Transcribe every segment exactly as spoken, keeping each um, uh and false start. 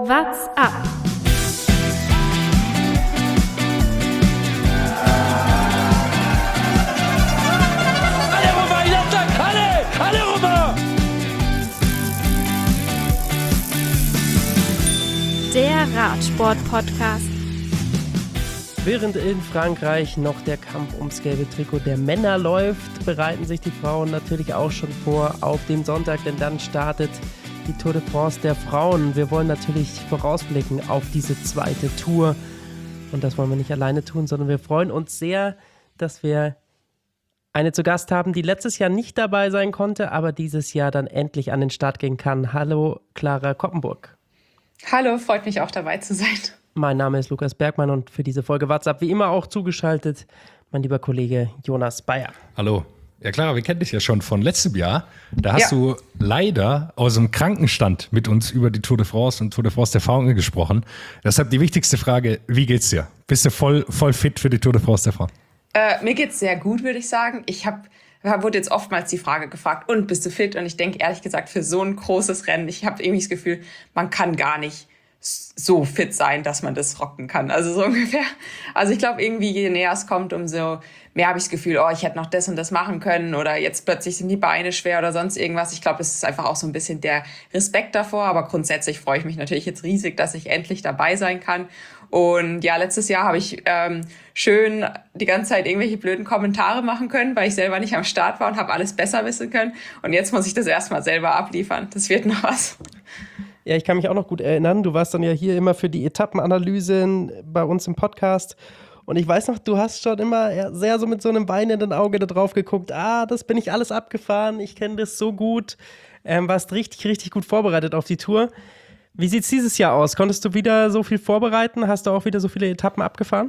What's up? Alle rüber, Jatzak, alle! Alle rüber! Der Radsport-Podcast. Während in Frankreich noch der Kampf ums gelbe Trikot der Männer läuft, bereiten sich die Frauen natürlich auch schon vor auf den Sonntag, denn dann startet die Tour de France der Frauen. Wir wollen natürlich vorausblicken auf diese zweite Tour. Und das wollen wir nicht alleine tun, sondern wir freuen uns sehr, dass wir eine zu Gast haben, die letztes Jahr nicht dabei sein konnte, aber dieses Jahr dann endlich an den Start gehen kann. Hallo, Clara Koppenburg. Hallo, freut mich auch dabei zu sein. Mein Name ist Lukas Bergmann und für diese Folge WhatsApp wie immer auch zugeschaltet mein lieber Kollege Jonas Bayer. Hallo. Ja klar, wir kennen dich ja schon von letztem Jahr. Da hast ja. du leider aus dem Krankenstand mit uns über die Tour de France und Tour de France der Frauen gesprochen. Deshalb die wichtigste Frage, wie geht's dir? Bist du voll, voll fit für die Tour de France der Frauen? Äh, mir geht's sehr gut, würde ich sagen. Ich habe wurde jetzt oftmals die Frage gefragt, und bist du fit? Und ich denke ehrlich gesagt, für so ein großes Rennen, ich habe irgendwie das Gefühl, man kann gar nicht so fit sein, dass man das rocken kann. Also so ungefähr. Also ich glaube irgendwie, je näher es kommt, umso mehr habe ich das Gefühl, oh, ich hätte noch das und das machen können oder jetzt plötzlich sind die Beine schwer oder sonst irgendwas. Ich glaube, es ist einfach auch so ein bisschen der Respekt davor. Aber grundsätzlich freue ich mich natürlich jetzt riesig, dass ich endlich dabei sein kann. Und ja, letztes Jahr habe ich ähm, schön die ganze Zeit irgendwelche blöden Kommentare machen können, weil ich selber nicht am Start war und habe alles besser wissen können. Und jetzt muss ich das erstmal selber abliefern. Das wird noch was. Ja, ich kann mich auch noch gut erinnern. Du warst dann ja hier immer für die Etappenanalysen bei uns im Podcast. Und ich weiß noch, du hast schon immer sehr so mit so einem weinenden Auge da drauf geguckt. Ah, das bin ich alles abgefahren. Ich kenne das so gut. Ähm, warst richtig, richtig gut vorbereitet auf die Tour. Wie sieht's dieses Jahr aus? Konntest du wieder so viel vorbereiten? Hast du auch wieder so viele Etappen abgefahren?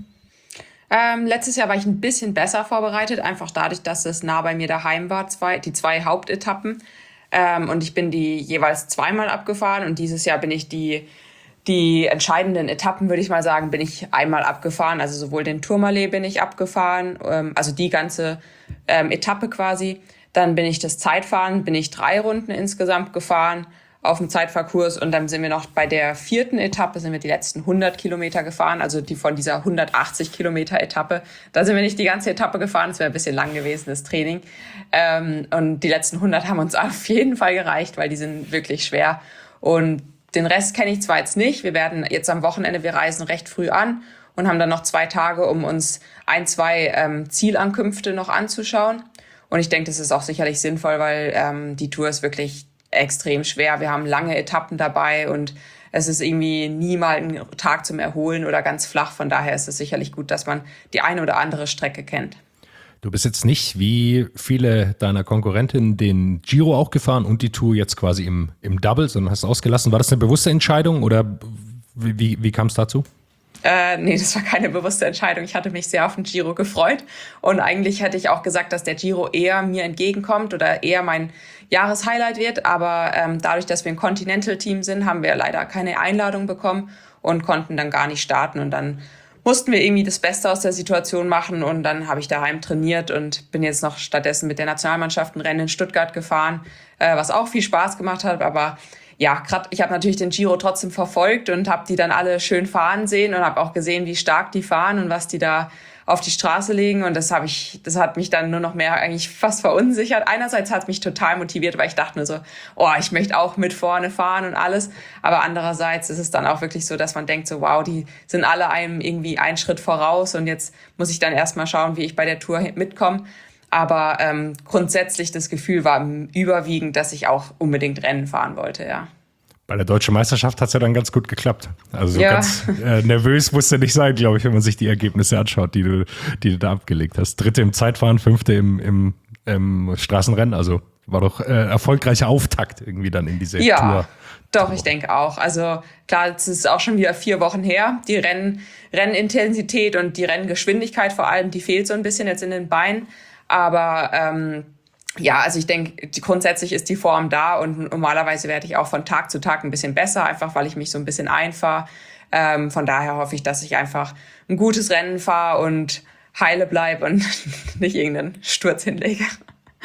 Ähm, letztes Jahr war ich ein bisschen besser vorbereitet. Einfach dadurch, dass es nah bei mir daheim war. Zwei, die zwei Hauptetappen. Ähm, und ich bin die jeweils zweimal abgefahren und dieses Jahr bin ich die, die entscheidenden Etappen, würde ich mal sagen, bin ich einmal abgefahren. Also sowohl den Tourmalet bin ich abgefahren, ähm, also die ganze ähm, Etappe quasi. Dann bin ich das Zeitfahren, bin ich drei Runden insgesamt gefahren auf dem Zeitfahrkurs und dann sind wir noch bei der vierten Etappe, sind wir die letzten hundert Kilometer gefahren, also die von dieser hundertachtzig Kilometer Etappe. Da sind wir nicht die ganze Etappe gefahren, das wäre ein bisschen lang gewesen, das Training. Ähm, und die letzten hundert haben uns auf jeden Fall gereicht, weil die sind wirklich schwer. Und den Rest kenne ich zwar jetzt nicht, wir werden jetzt am Wochenende, wir reisen recht früh an und haben dann noch zwei Tage, um uns ein, zwei ähm, Zielankünfte noch anzuschauen. Und ich denke, das ist auch sicherlich sinnvoll, weil ähm, die Tour ist wirklich extrem schwer. Wir haben lange Etappen dabei und es ist irgendwie nie mal ein Tag zum Erholen oder ganz flach. Von daher ist es sicherlich gut, dass man die eine oder andere Strecke kennt. Du bist jetzt nicht wie viele deiner Konkurrentinnen den Giro auch gefahren und die Tour jetzt quasi im, im Double, sondern hast ausgelassen. War das eine bewusste Entscheidung oder wie, wie, wie kam es dazu? Äh, nee, das war keine bewusste Entscheidung. Ich hatte mich sehr auf den Giro gefreut und eigentlich hätte ich auch gesagt, dass der Giro eher mir entgegenkommt oder eher mein Jahreshighlight wird, aber ähm, dadurch, dass wir ein Continental-Team sind, haben wir leider keine Einladung bekommen und konnten dann gar nicht starten und dann mussten wir irgendwie das Beste aus der Situation machen und dann habe ich daheim trainiert und bin jetzt noch stattdessen mit der Nationalmannschaft ein Rennen in Stuttgart gefahren, äh, was auch viel Spaß gemacht hat, aber ja, gerade ich habe natürlich den Giro trotzdem verfolgt und habe die dann alle schön fahren sehen und habe auch gesehen, wie stark die fahren und was die da auf die Straße legen und das habe ich, das hat mich dann nur noch mehr eigentlich fast verunsichert. Einerseits hat es mich total motiviert, weil ich dachte nur so, oh, ich möchte auch mit vorne fahren und alles. Aber andererseits ist es dann auch wirklich so, dass man denkt so, wow, die sind alle einem irgendwie einen Schritt voraus und jetzt muss ich dann erstmal schauen, wie ich bei der Tour mitkomme. Aber ähm, grundsätzlich das Gefühl war überwiegend, dass ich auch unbedingt Rennen fahren wollte, ja. Bei der Deutschen Meisterschaft hat es ja dann ganz gut geklappt. Also so ja. ganz äh, nervös musst du nicht sein, glaube ich, wenn man sich die Ergebnisse anschaut, die du, die du da abgelegt hast. Dritte im Zeitfahren, fünfte im, im, im Straßenrennen. Also war doch äh, erfolgreicher Auftakt irgendwie dann in diese ja, Tour. Doch, ich denke auch. Also klar, es ist auch schon wieder vier Wochen her. Die Renn, Rennintensität und die Renngeschwindigkeit vor allem, die fehlt so ein bisschen jetzt in den Beinen. Aber ähm, ja, also ich denke, grundsätzlich ist die Form da und normalerweise werde ich auch von Tag zu Tag ein bisschen besser, einfach weil ich mich so ein bisschen einfahre. Ähm, von daher hoffe ich, dass ich einfach ein gutes Rennen fahre und heile bleibe und nicht irgendeinen Sturz hinlege.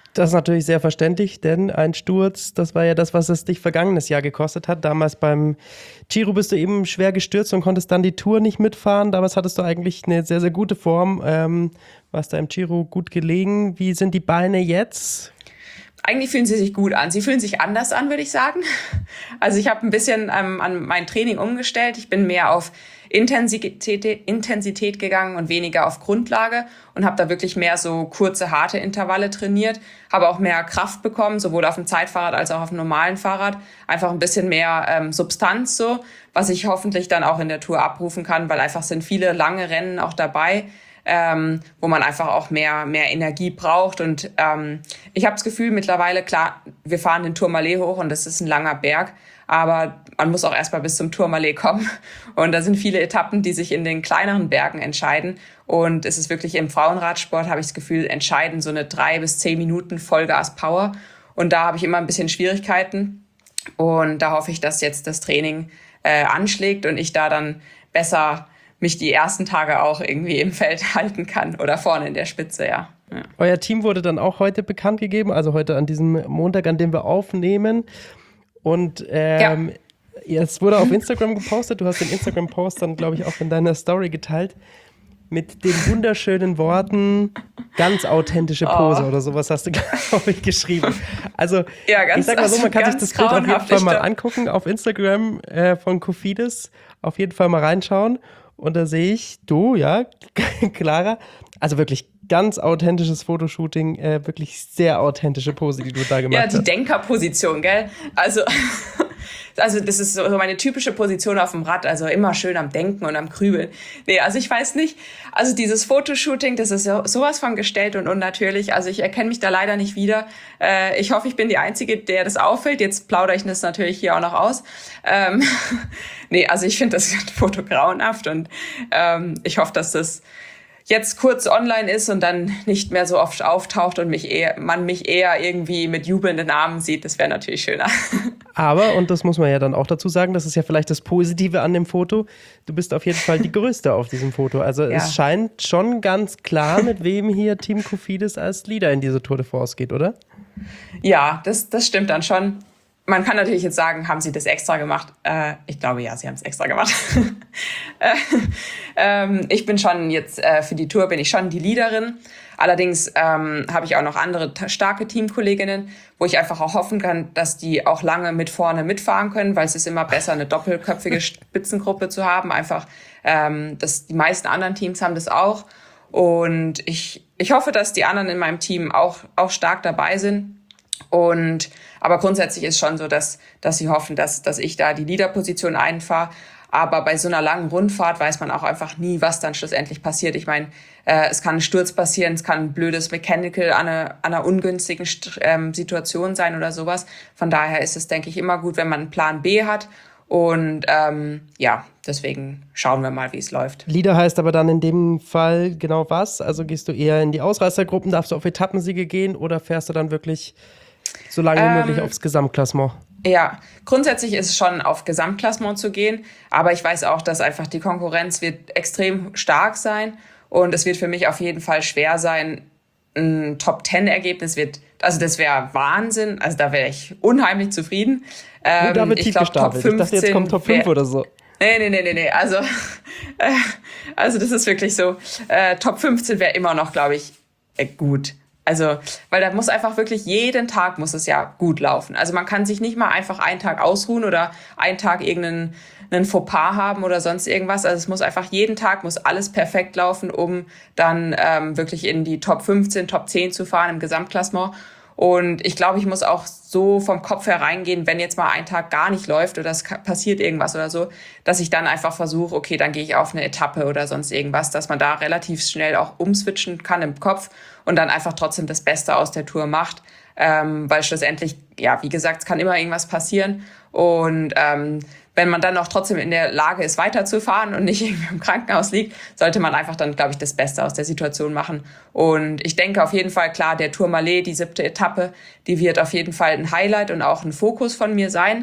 Das ist natürlich sehr verständlich, denn ein Sturz, das war ja das, was es dich vergangenes Jahr gekostet hat. Damals beim Giro bist du eben schwer gestürzt und konntest dann die Tour nicht mitfahren. Damals hattest du eigentlich eine sehr, sehr gute Form. Ähm, warst da im Giro gut gelegen. Wie sind die Beine jetzt? Eigentlich fühlen sie sich gut an. Sie fühlen sich anders an, würde ich sagen. Also ich habe ein bisschen ähm, an mein Training umgestellt. Ich bin mehr auf Intensität, Intensität gegangen und weniger auf Grundlage und habe da wirklich mehr so kurze, harte Intervalle trainiert. Habe auch mehr Kraft bekommen, sowohl auf dem Zeitfahrrad als auch auf dem normalen Fahrrad. Einfach ein bisschen mehr ähm, Substanz so, was ich hoffentlich dann auch in der Tour abrufen kann, weil einfach sind viele lange Rennen auch dabei, Ähm, wo man einfach auch mehr mehr Energie braucht. Und ähm, ich habe das Gefühl mittlerweile, klar, wir fahren den Tourmalet hoch und das ist ein langer Berg, aber man muss auch erstmal bis zum Tourmalet kommen. Und da sind viele Etappen, die sich in den kleineren Bergen entscheiden. Und es ist wirklich im Frauenradsport, habe ich das Gefühl, entscheiden so eine drei bis zehn Minuten Vollgas-Power. Und da habe ich immer ein bisschen Schwierigkeiten. Und da hoffe ich, dass jetzt das Training äh, anschlägt und ich da dann besser mich die ersten Tage auch irgendwie im Feld halten kann oder vorne in der Spitze, ja. ja. Euer Team wurde dann auch heute bekannt gegeben, also heute an diesem Montag, an dem wir aufnehmen. Und ähm, ja. es wurde auf Instagram gepostet, du hast den Instagram-Post dann, glaube ich, auch in deiner Story geteilt, mit den wunderschönen Worten, ganz authentische Pose oh. oder sowas hast du, glaube ich, geschrieben. Also ja, ganz, ich sag mal so, man kann sich das Bild auf jeden Fall mal angucken auf Instagram äh, von Cofidis, auf jeden Fall mal reinschauen. Und da sehe ich, du, ja, Clara, also wirklich ganz authentisches Fotoshooting, äh, wirklich sehr authentische Pose, die du da gemacht hast. Ja, die Denkerposition, gell? Also, also das ist so meine typische Position auf dem Rad, also immer schön am Denken und am Grübeln. Nee, also ich weiß nicht, also dieses Fotoshooting, das ist so, sowas von gestellt und unnatürlich, also ich erkenne mich da leider nicht wieder. Äh, ich hoffe, ich bin die Einzige, der das auffällt. Jetzt plaudere ich das natürlich hier auch noch aus. Ähm, nee, also ich finde das Foto grauenhaft und ähm, ich hoffe, dass das jetzt kurz online ist und dann nicht mehr so oft auftaucht und mich eher, man mich eher irgendwie mit jubelnden Armen sieht. Das wäre natürlich schöner. Aber, und das muss man ja dann auch dazu sagen, das ist ja vielleicht das Positive an dem Foto, du bist auf jeden Fall die Größte auf diesem Foto. Also ja. Es scheint schon ganz klar, mit wem hier Team Cofidis als Leader in diese Tour de France geht, oder? Ja, das, das stimmt dann schon. Man kann natürlich jetzt sagen, haben sie das extra gemacht? Äh, ich glaube, ja, sie haben es extra gemacht. äh, ähm, ich bin schon jetzt, äh, für die Tour bin ich schon die Leaderin. Allerdings ähm, habe ich auch noch andere t- starke Teamkolleginnen, wo ich einfach auch hoffen kann, dass die auch lange mit vorne mitfahren können, weil es ist immer besser, eine doppelköpfige Spitzengruppe zu haben. Einfach, ähm, dass die meisten anderen Teams haben das auch. Und ich, ich hoffe, dass die anderen in meinem Team auch, auch stark dabei sind. Und aber grundsätzlich ist schon so, dass dass sie hoffen, dass dass ich da die Leaderposition einfahre. Aber bei so einer langen Rundfahrt weiß man auch einfach nie, was dann schlussendlich passiert. Ich meine, äh, es kann ein Sturz passieren, es kann ein blödes Mechanical an einer, an einer ungünstigen ähm, Situation sein oder sowas. Von daher ist es, denke ich, immer gut, wenn man einen Plan B hat. Und ähm, ja, deswegen schauen wir mal, wie es läuft. Leader heißt aber dann in dem Fall genau was? Also gehst du eher in die Ausreißergruppen, darfst du auf Etappensiege gehen oder fährst du dann wirklich so lange wie ähm, möglich aufs Gesamtklassement? Ja, grundsätzlich ist es schon auf Gesamtklassement zu gehen, aber ich weiß auch, dass einfach die Konkurrenz wird extrem stark sein und es wird für mich auf jeden Fall schwer sein, ein Top-Ten-Ergebnis wird, also das wäre Wahnsinn, also da wäre ich unheimlich zufrieden. Ähm, da wird ich glaube Top fünfzehn. Ich dachte, jetzt kommt Top fünf wär, oder so. Nee, nee, nee, nee, nee, also, äh, also das ist wirklich so, äh, Top fünfzehn wäre immer noch, glaube ich, äh, gut. Also, weil da muss einfach wirklich jeden Tag muss es ja gut laufen. Also man kann sich nicht mal einfach einen Tag ausruhen oder einen Tag irgendeinen einen Fauxpas haben oder sonst irgendwas. Also es muss einfach jeden Tag muss alles perfekt laufen, um dann ähm, wirklich in die Top fünfzehn, Top zehn zu fahren im Gesamtklassement. Und ich glaube, ich muss auch so vom Kopf her reingehen, wenn jetzt mal ein Tag gar nicht läuft oder es passiert irgendwas oder so, dass ich dann einfach versuche, okay, dann gehe ich auf eine Etappe oder sonst irgendwas, dass man da relativ schnell auch umswitchen kann im Kopf und dann einfach trotzdem das Beste aus der Tour macht. Ähm, weil schlussendlich, ja, wie gesagt, es kann immer irgendwas passieren. Und ähm, wenn man dann auch trotzdem in der Lage ist, weiterzufahren und nicht irgendwie im Krankenhaus liegt, sollte man einfach dann, glaube ich, das Beste aus der Situation machen. Und ich denke auf jeden Fall, klar, der Tourmalet, die siebte Etappe, die wird auf jeden Fall ein Highlight und auch ein Fokus von mir sein.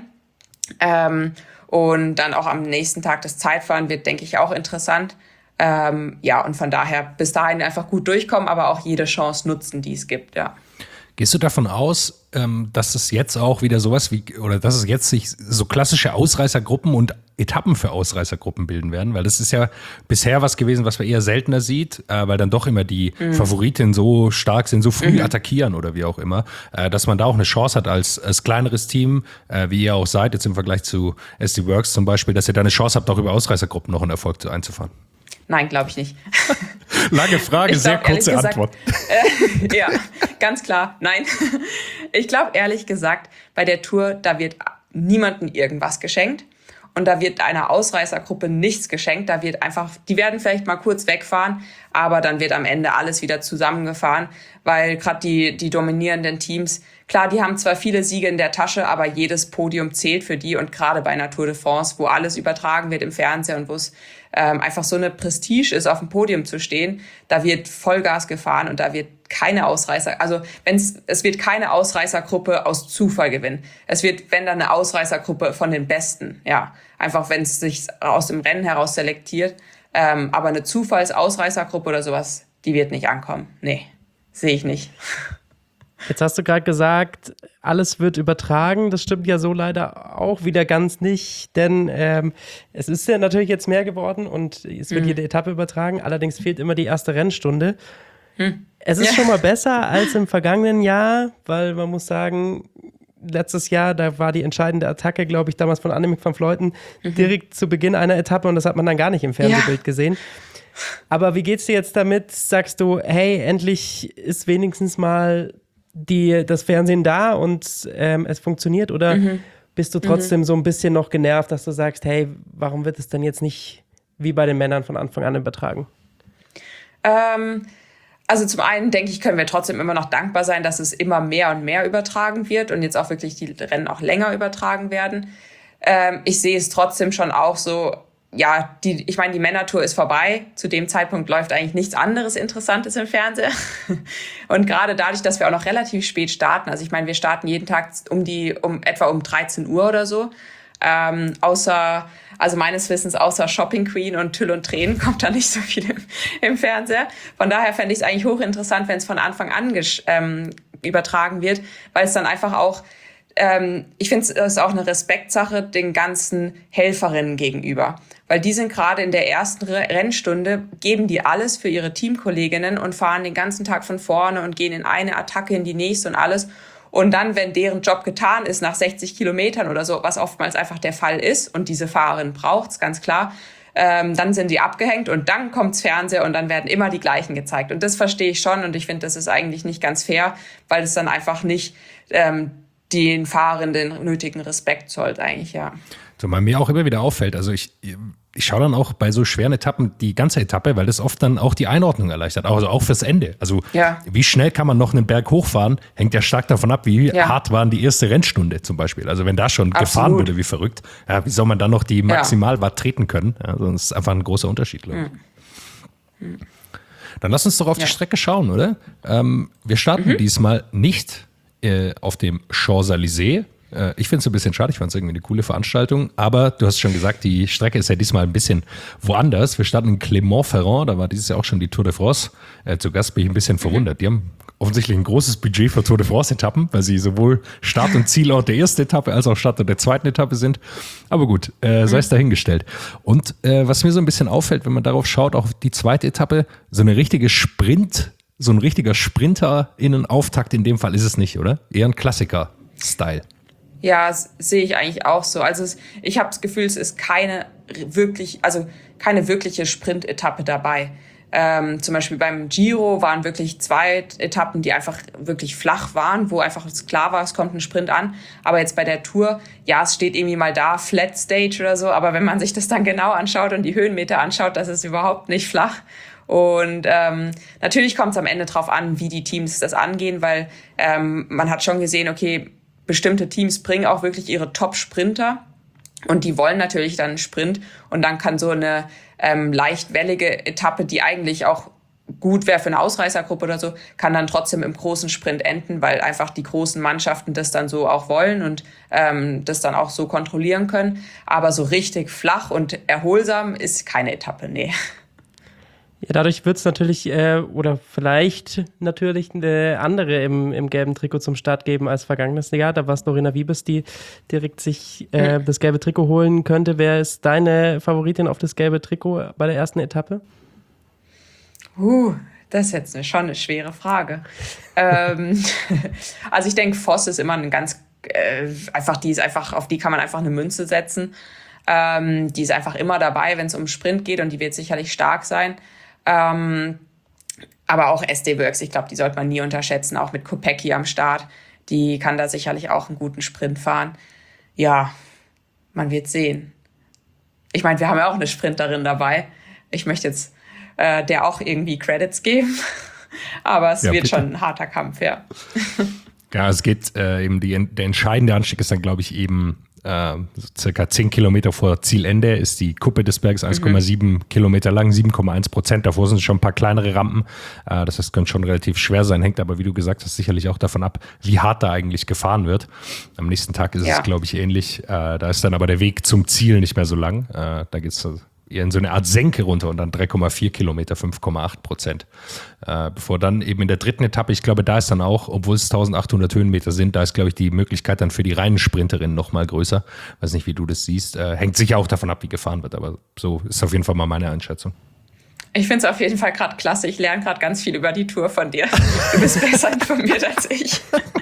Ähm, und dann auch am nächsten Tag das Zeitfahren wird, denke ich, auch interessant. Ähm, ja, und von daher bis dahin einfach gut durchkommen, aber auch jede Chance nutzen, die es gibt, ja. Gehst du davon aus, ähm, dass es jetzt auch wieder sowas wie, oder dass es jetzt sich so klassische Ausreißergruppen und Etappen für Ausreißergruppen bilden werden? Weil das ist ja bisher was gewesen, was man eher seltener sieht, äh, weil dann doch immer die mhm. Favoritinnen so stark sind, so früh mhm. attackieren oder wie auch immer, äh, dass man da auch eine Chance hat als, als kleineres Team, äh, wie ihr auch seid, jetzt im Vergleich zu S D Works zum Beispiel, dass ihr da eine Chance habt, auch über Ausreißergruppen noch einen Erfolg zu einzufahren. Nein, glaube ich nicht. Lange Frage, glaub, sehr kurze gesagt, Antwort. Äh, ja, ganz klar, nein. Ich glaube, ehrlich gesagt, bei der Tour, da wird niemandem irgendwas geschenkt. Und da wird einer Ausreißergruppe nichts geschenkt. Da wird einfach, die werden vielleicht mal kurz wegfahren, aber dann wird am Ende alles wieder zusammengefahren, weil gerade die, die dominierenden Teams, klar, die haben zwar viele Siege in der Tasche, aber jedes Podium zählt für die. Und gerade bei einer Tour de France, wo alles übertragen wird im Fernsehen und wo es ähm, einfach so eine Prestige ist, auf dem Podium zu stehen, da wird Vollgas gefahren und da wird keine Ausreißer, also wenn's, es wird keine Ausreißergruppe aus Zufall gewinnen. Es wird, wenn dann eine Ausreißergruppe von den Besten, ja. Einfach, wenn es sich aus dem Rennen heraus selektiert. Ähm, aber eine Zufallsausreißergruppe oder sowas, die wird nicht ankommen. Nee, sehe ich nicht. Jetzt hast du gerade gesagt, alles wird übertragen. Das stimmt ja so leider auch wieder ganz nicht, denn ähm, es ist ja natürlich jetzt mehr geworden und es wird mhm. jede Etappe übertragen. Allerdings fehlt immer die erste Rennstunde. Hm. Es ist ja. schon mal besser als im vergangenen Jahr, weil man muss sagen, letztes Jahr, da war die entscheidende Attacke, glaube ich, damals von Annemiek van Vleuten mhm. direkt zu Beginn einer Etappe und das hat man dann gar nicht im Fernsehbild ja. gesehen. Aber wie geht's dir jetzt damit? Sagst du, hey, endlich ist wenigstens mal die, das Fernsehen da und ähm, es funktioniert? Oder mhm. bist du trotzdem mhm. so ein bisschen noch genervt, dass du sagst, hey, warum wird es denn jetzt nicht wie bei den Männern von Anfang an übertragen? Ähm, also zum einen, denke ich, können wir trotzdem immer noch dankbar sein, dass es immer mehr und mehr übertragen wird und jetzt auch wirklich die Rennen auch länger übertragen werden. Ähm, ich sehe es trotzdem schon auch so, ja, die, ich meine, die Männertour ist vorbei. Zu dem Zeitpunkt läuft eigentlich nichts anderes Interessantes im Fernsehen. Und gerade dadurch, dass wir auch noch relativ spät starten, also ich meine, wir starten jeden Tag um die, um etwa um dreizehn Uhr oder so. Ähm, außer, also meines Wissens außer Shopping Queen und Tüll und Tränen kommt da nicht so viel im, im Fernseher. Von daher fände ich es eigentlich hochinteressant, wenn es von Anfang an gesch- ähm, übertragen wird, weil es dann einfach auch, ähm, ich finde es ist auch eine Respektsache den ganzen Helferinnen gegenüber. Weil die sind gerade in der ersten Rennstunde, geben die alles für ihre Teamkolleginnen und fahren den ganzen Tag von vorne und gehen in eine Attacke in die nächste und alles. Und dann, wenn deren Job getan ist, nach sechzig Kilometern oder so, was oftmals einfach der Fall ist, und diese Fahrerin braucht's, ganz klar, ähm, dann sind die abgehängt und dann kommt's Fernseher und dann werden immer die gleichen gezeigt. Und das verstehe ich schon und ich finde, das ist eigentlich nicht ganz fair, weil es dann einfach nicht ähm, den Fahrern den nötigen Respekt zollt eigentlich, ja. So, bei mir auch immer wieder auffällt, also ich, ich schaue dann auch bei so schweren Etappen die ganze Etappe, weil das oft dann auch die Einordnung erleichtert, also auch fürs Ende. Also ja. wie schnell kann man noch einen Berg hochfahren, hängt ja stark davon ab, wie ja. hart waren die erste Rennstunde zum Beispiel. Also wenn da schon Absolut. gefahren wurde wie verrückt, ja, wie soll man dann noch die Maximalwatt treten können? Also das ist einfach ein großer Unterschied, glaube ich. Mhm. Dann lass uns doch auf ja. die Strecke schauen, oder? Ähm, wir starten mhm. diesmal nicht äh, auf dem Champs-Élysées. Ich finde es ein bisschen schade, ich fand es irgendwie eine coole Veranstaltung, aber du hast schon gesagt, die Strecke ist ja diesmal ein bisschen woanders. Wir starten in Clermont-Ferrand, da war dieses Jahr auch schon die Tour de France. Äh, zu Gast bin ich ein bisschen verwundert. Die haben offensichtlich ein großes Budget für Tour de France-Etappen, weil sie sowohl Start- und Zielort der ersten Etappe als auch Start- der zweiten Etappe sind. Aber gut, äh, sei es dahingestellt. Und äh, was mir so ein bisschen auffällt, wenn man darauf schaut, auch die zweite Etappe, so eine richtige Sprint, so ein richtiger Sprinter-Innen-Auftakt in dem Fall ist es nicht, oder? Eher ein Klassiker-Style. Ja, sehe ich eigentlich auch so. Also es, ich habe das Gefühl, es ist keine wirklich, also keine wirkliche Sprint-Etappe dabei. Ähm, zum Beispiel beim Giro waren wirklich zwei Etappen, die einfach wirklich flach waren, wo einfach klar war, es kommt ein Sprint an. Aber jetzt bei der Tour, ja, es steht irgendwie mal da, Flat Stage oder so. Aber wenn man sich das dann genau anschaut und die Höhenmeter anschaut, das ist überhaupt nicht flach. Und ähm, natürlich kommt es am Ende drauf an, wie die Teams das angehen, weil ähm, man hat schon gesehen, okay, bestimmte Teams bringen auch wirklich ihre Top-Sprinter und die wollen natürlich dann einen Sprint und dann kann so eine ähm, leicht wellige Etappe, die eigentlich auch gut wäre für eine Ausreißergruppe oder so, kann dann trotzdem im großen Sprint enden, weil einfach die großen Mannschaften das dann so auch wollen und ähm, das dann auch so kontrollieren können. Aber so richtig flach und erholsam ist keine Etappe, nee. Ja, dadurch wird es natürlich äh, oder vielleicht natürlich eine andere im, im gelben Trikot zum Start geben als vergangenes Jahr. Da war es Lorena Wiebes, die direkt sich äh, das gelbe Trikot holen könnte. Wer ist deine Favoritin auf das gelbe Trikot bei der ersten Etappe? Uh, das ist jetzt eine, schon eine schwere Frage. ähm, also ich denke, Voss ist immer ein ganz, äh, einfach, die ist einfach, auf die kann man einfach eine Münze setzen. Ähm, die ist einfach immer dabei, wenn es um Sprint geht und die wird sicherlich stark sein. Ähm, aber auch S D Works, ich glaube, die sollte man nie unterschätzen, auch mit Kopecky am Start. Die kann da sicherlich auch einen guten Sprint fahren. Ja, man wird sehen. Ich meine, wir haben ja auch eine Sprinterin dabei. Ich möchte jetzt äh, der auch irgendwie Credits geben, aber es ja, wird bitte. schon ein harter Kampf, ja. Ja, es geht äh, eben, die, der entscheidende Anstieg ist dann, glaube ich, eben äh, so circa zehn Kilometer vor Zielende ist die Kuppe des Berges eins Komma sieben mhm. Kilometer lang, sieben Komma eins Prozent. Davor sind schon ein paar kleinere Rampen. Äh, das heißt, könnte schon relativ schwer sein, hängt aber, wie du gesagt hast, sicherlich auch davon ab, wie hart da eigentlich gefahren wird. Am nächsten Tag ist ja. es, glaube ich, ähnlich. Äh, da ist dann aber der Weg zum Ziel nicht mehr so lang. Äh, da geht es eher in so eine Art Senke runter und dann drei Komma vier Kilometer, fünf Komma acht Prozent. Äh, bevor dann eben in der dritten Etappe, ich glaube, da ist dann auch, obwohl es eintausendachthundert Höhenmeter sind, da ist, glaube ich, die Möglichkeit dann für die reinen Sprinterinnen noch mal größer. Weiß nicht, wie du das siehst. Äh, hängt sicher auch davon ab, wie gefahren wird, aber so ist auf jeden Fall mal meine Einschätzung. Ich finde es auf jeden Fall gerade klasse. Ich lerne gerade ganz viel über die Tour von dir. Du bist besser informiert als ich.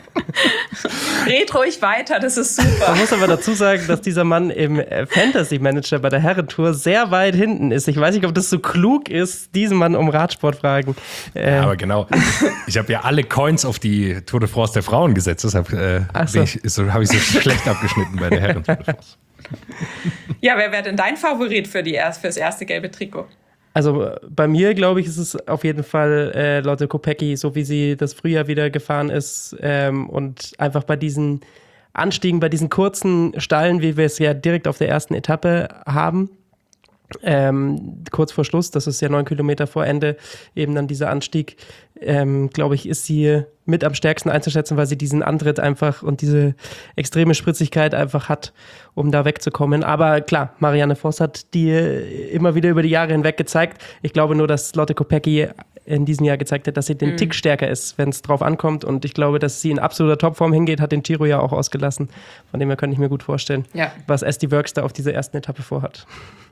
Red ruhig weiter, das ist super. Man muss aber dazu sagen, dass dieser Mann im Fantasy Manager bei der Herrentour sehr weit hinten ist. Ich weiß nicht, ob das so klug ist, diesen Mann um Radsport fragen. Äh, ja, aber genau. Ich habe ja alle Coins auf die Tour de France der Frauen gesetzt. Deshalb äh, so. ich, so, habe ich so schlecht abgeschnitten bei der Herren-Tour de France. Ja, wer wäre denn dein Favorit für die erst, fürs erste gelbe Trikot? Also bei mir, glaube ich, ist es auf jeden Fall äh, Lotte Kopecky, so wie sie das Frühjahr wieder gefahren ist ähm, und einfach bei diesen Anstiegen, bei diesen kurzen Stallen, wie wir es ja direkt auf der ersten Etappe haben, ähm, kurz vor Schluss, das ist ja neun Kilometer vor Ende, eben dann dieser Anstieg, ähm, glaube ich, ist sie mit am stärksten einzuschätzen, weil sie diesen Antritt einfach und diese extreme Spritzigkeit einfach hat, um da wegzukommen. Aber klar, Marianne Voss hat die immer wieder über die Jahre hinweg gezeigt. Ich glaube nur, dass Lotte Kopecky in diesem Jahr gezeigt hat, dass sie den mhm. Tick stärker ist, wenn es drauf ankommt. Und ich glaube, dass sie in absoluter Topform hingeht, hat den Giro ja auch ausgelassen. Von dem her könnte ich mir gut vorstellen, ja. was S D Works da auf dieser ersten Etappe vorhat.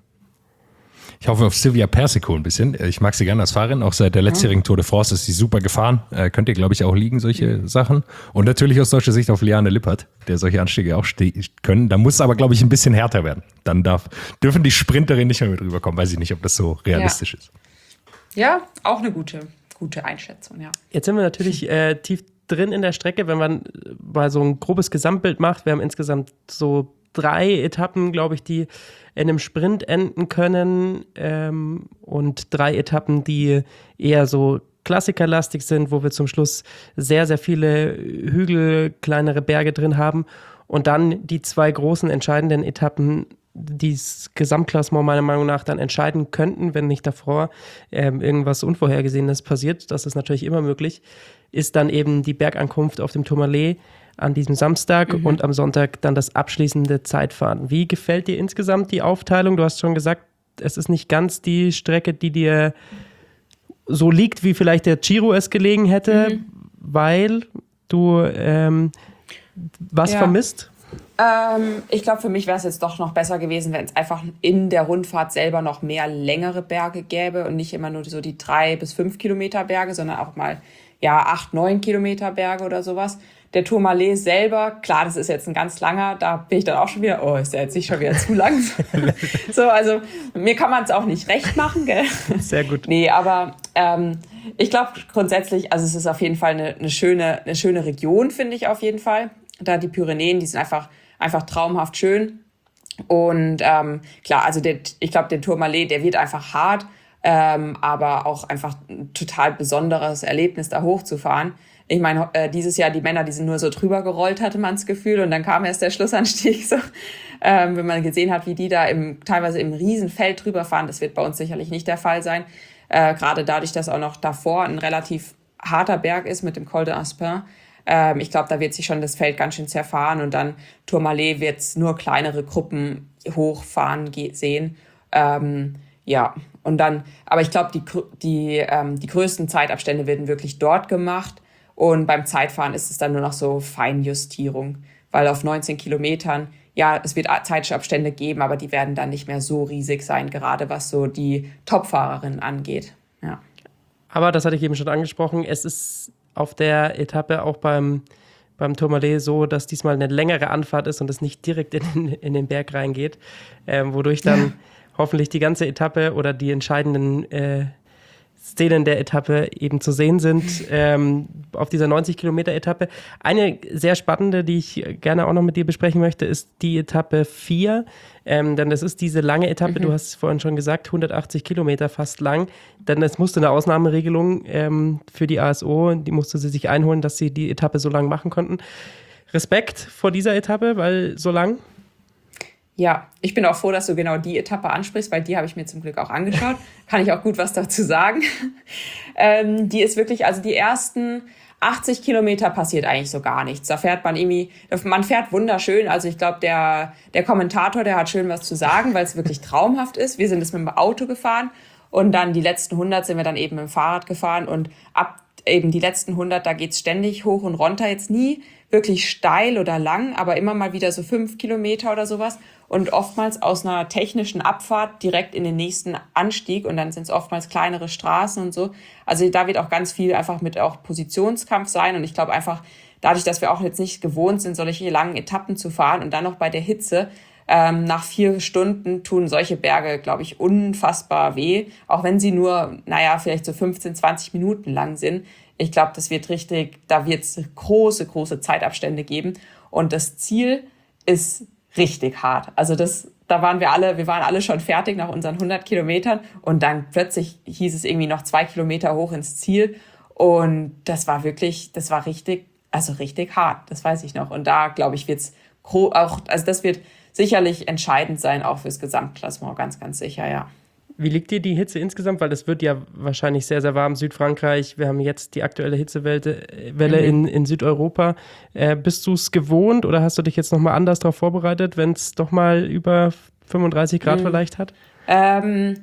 Ich hoffe auf Silvia Persico ein bisschen. Ich mag sie gerne als Fahrerin. Auch seit der letztjährigen Tour de France ist sie super gefahren. Äh, könnt ihr, glaube ich, auch liegen, solche mhm. Sachen. Und natürlich aus deutscher Sicht auf Liane Lippert, der solche Anstiege auch ste- können. Da muss es aber, glaube ich, ein bisschen härter werden. Dann darf, dürfen die Sprinterinnen nicht mehr mit rüberkommen. Weiß ich nicht, ob das so realistisch ja. ist. Ja, auch eine gute, gute Einschätzung, ja. Jetzt sind wir natürlich äh, tief drin in der Strecke, wenn man mal so ein grobes Gesamtbild macht. Wir haben insgesamt so drei Etappen, glaube ich, die in einem Sprint enden können ähm, und drei Etappen, die eher so klassikerlastig sind, wo wir zum Schluss sehr, sehr viele Hügel, kleinere Berge drin haben und dann die zwei großen entscheidenden Etappen, die das Gesamtklassement meiner Meinung nach dann entscheiden könnten, wenn nicht davor ähm, irgendwas Unvorhergesehenes passiert, das ist natürlich immer möglich, ist dann eben die Bergankunft auf dem Tourmalet an diesem Samstag mhm. und am Sonntag dann das abschließende Zeitfahren. Wie gefällt dir insgesamt die Aufteilung? Du hast schon gesagt, es ist nicht ganz die Strecke, die dir so liegt, wie vielleicht der Giro es gelegen hätte, mhm. weil du ähm, was ja. vermisst? Ähm, ich glaube, für mich wäre es jetzt doch noch besser gewesen, wenn es einfach in der Rundfahrt selber noch mehr längere Berge gäbe und nicht immer nur so die drei bis fünf Kilometer Berge, sondern auch mal ja acht, neun Kilometer Berge oder sowas. Der Tourmalet selber, klar, das ist jetzt ein ganz langer, da bin ich dann auch schon wieder, oh, ist der jetzt nicht schon wieder zu lang? So, also mir kann man es auch nicht recht machen, gell? Sehr gut. Nee, aber ähm, ich glaube grundsätzlich, also es ist auf jeden Fall eine, eine, schöne, eine schöne Region, finde ich auf jeden Fall. Da die Pyrenäen, die sind einfach, einfach traumhaft schön. Und ähm, klar, also der, ich glaube, der Tourmalet, der wird einfach hart, ähm, aber auch einfach ein total besonderes Erlebnis, da hochzufahren. Ich meine, äh, dieses Jahr die Männer, die sind nur so drüber gerollt, hatte man das Gefühl. Und dann kam erst der Schlussanstieg. So, ähm, wenn man gesehen hat, wie die da im, teilweise im Riesenfeld drüber fahren. Das wird bei uns sicherlich nicht der Fall sein. Äh, gerade dadurch, dass auch noch davor ein relativ harter Berg ist mit dem Col d'Aspin. Ähm, ich glaube, da wird sich schon das Feld ganz schön zerfahren. Und dann Tourmalet wird es nur kleinere Gruppen hochfahren ge- sehen. Ähm, ja, und dann, aber ich glaube, die, die, ähm, die größten Zeitabstände werden wirklich dort gemacht. Und beim Zeitfahren ist es dann nur noch so Feinjustierung, weil auf neunzehn Kilometern, ja, es wird Zeitabstände geben, aber die werden dann nicht mehr so riesig sein, gerade was so die Topfahrerinnen angeht. Ja. Aber das hatte ich eben schon angesprochen, es ist auf der Etappe auch beim, beim Tourmalet so, dass diesmal eine längere Anfahrt ist und es nicht direkt in, in den Berg reingeht, ähm, wodurch dann ja. hoffentlich die ganze Etappe oder die entscheidenden äh, Szenen der Etappe eben zu sehen sind ähm, auf dieser neunzig Kilometer Etappe. Eine sehr spannende, die ich gerne auch noch mit dir besprechen möchte, ist die Etappe vier. Ähm, denn das ist diese lange Etappe, mhm. du hast es vorhin schon gesagt, hundertachtzig Kilometer fast lang. Denn es musste eine Ausnahmeregelung ähm, für die A S O, die musste sie sich einholen, dass sie die Etappe so lang machen konnten. Respekt vor dieser Etappe, weil so lang. Ja, ich bin auch froh, dass du genau die Etappe ansprichst, weil die habe ich mir zum Glück auch angeschaut. Kann ich auch gut was dazu sagen. ähm, die ist wirklich, also die ersten achtzig Kilometer passiert eigentlich so gar nichts. Da fährt man irgendwie, man fährt wunderschön. Also ich glaube, der, der Kommentator, der hat schön was zu sagen, weil es wirklich traumhaft ist. Wir sind es mit dem Auto gefahren und dann die letzten hundert sind wir dann eben mit dem Fahrrad gefahren und ab eben die letzten hundert, da geht's ständig hoch und runter, jetzt nie wirklich steil oder lang, aber immer mal wieder so fünf Kilometer oder sowas und oftmals aus einer technischen Abfahrt direkt in den nächsten Anstieg und dann sind es oftmals kleinere Straßen und so. Also da wird auch ganz viel einfach mit auch Positionskampf sein und ich glaube einfach, dadurch, dass wir auch jetzt nicht gewohnt sind, solche langen Etappen zu fahren und dann noch bei der Hitze, ähm, nach vier Stunden tun solche Berge, glaube ich, unfassbar weh, auch wenn sie nur, naja, vielleicht so fünfzehn, zwanzig Minuten lang sind. Ich glaube, das wird richtig, da wird es große, große Zeitabstände geben. Und das Ziel ist richtig hart. Also das, da waren wir alle, wir waren alle schon fertig nach unseren hundert Kilometern. Und dann plötzlich hieß es irgendwie noch zwei Kilometer hoch ins Ziel. Und das war wirklich, das war richtig, also richtig hart. Das weiß ich noch. Und da, glaube ich, wird's auch, also das wird sicherlich entscheidend sein, auch fürs Gesamtklassement, ganz, ganz sicher, ja. Wie liegt dir die Hitze insgesamt? Weil es wird ja wahrscheinlich sehr, sehr warm. Südfrankreich, wir haben jetzt die aktuelle Hitzewelle Welle mhm. in, in Südeuropa. Äh, bist du es gewohnt oder hast du dich jetzt nochmal anders darauf vorbereitet, wenn es doch mal über fünfunddreißig Grad mhm. vielleicht hat? Ähm,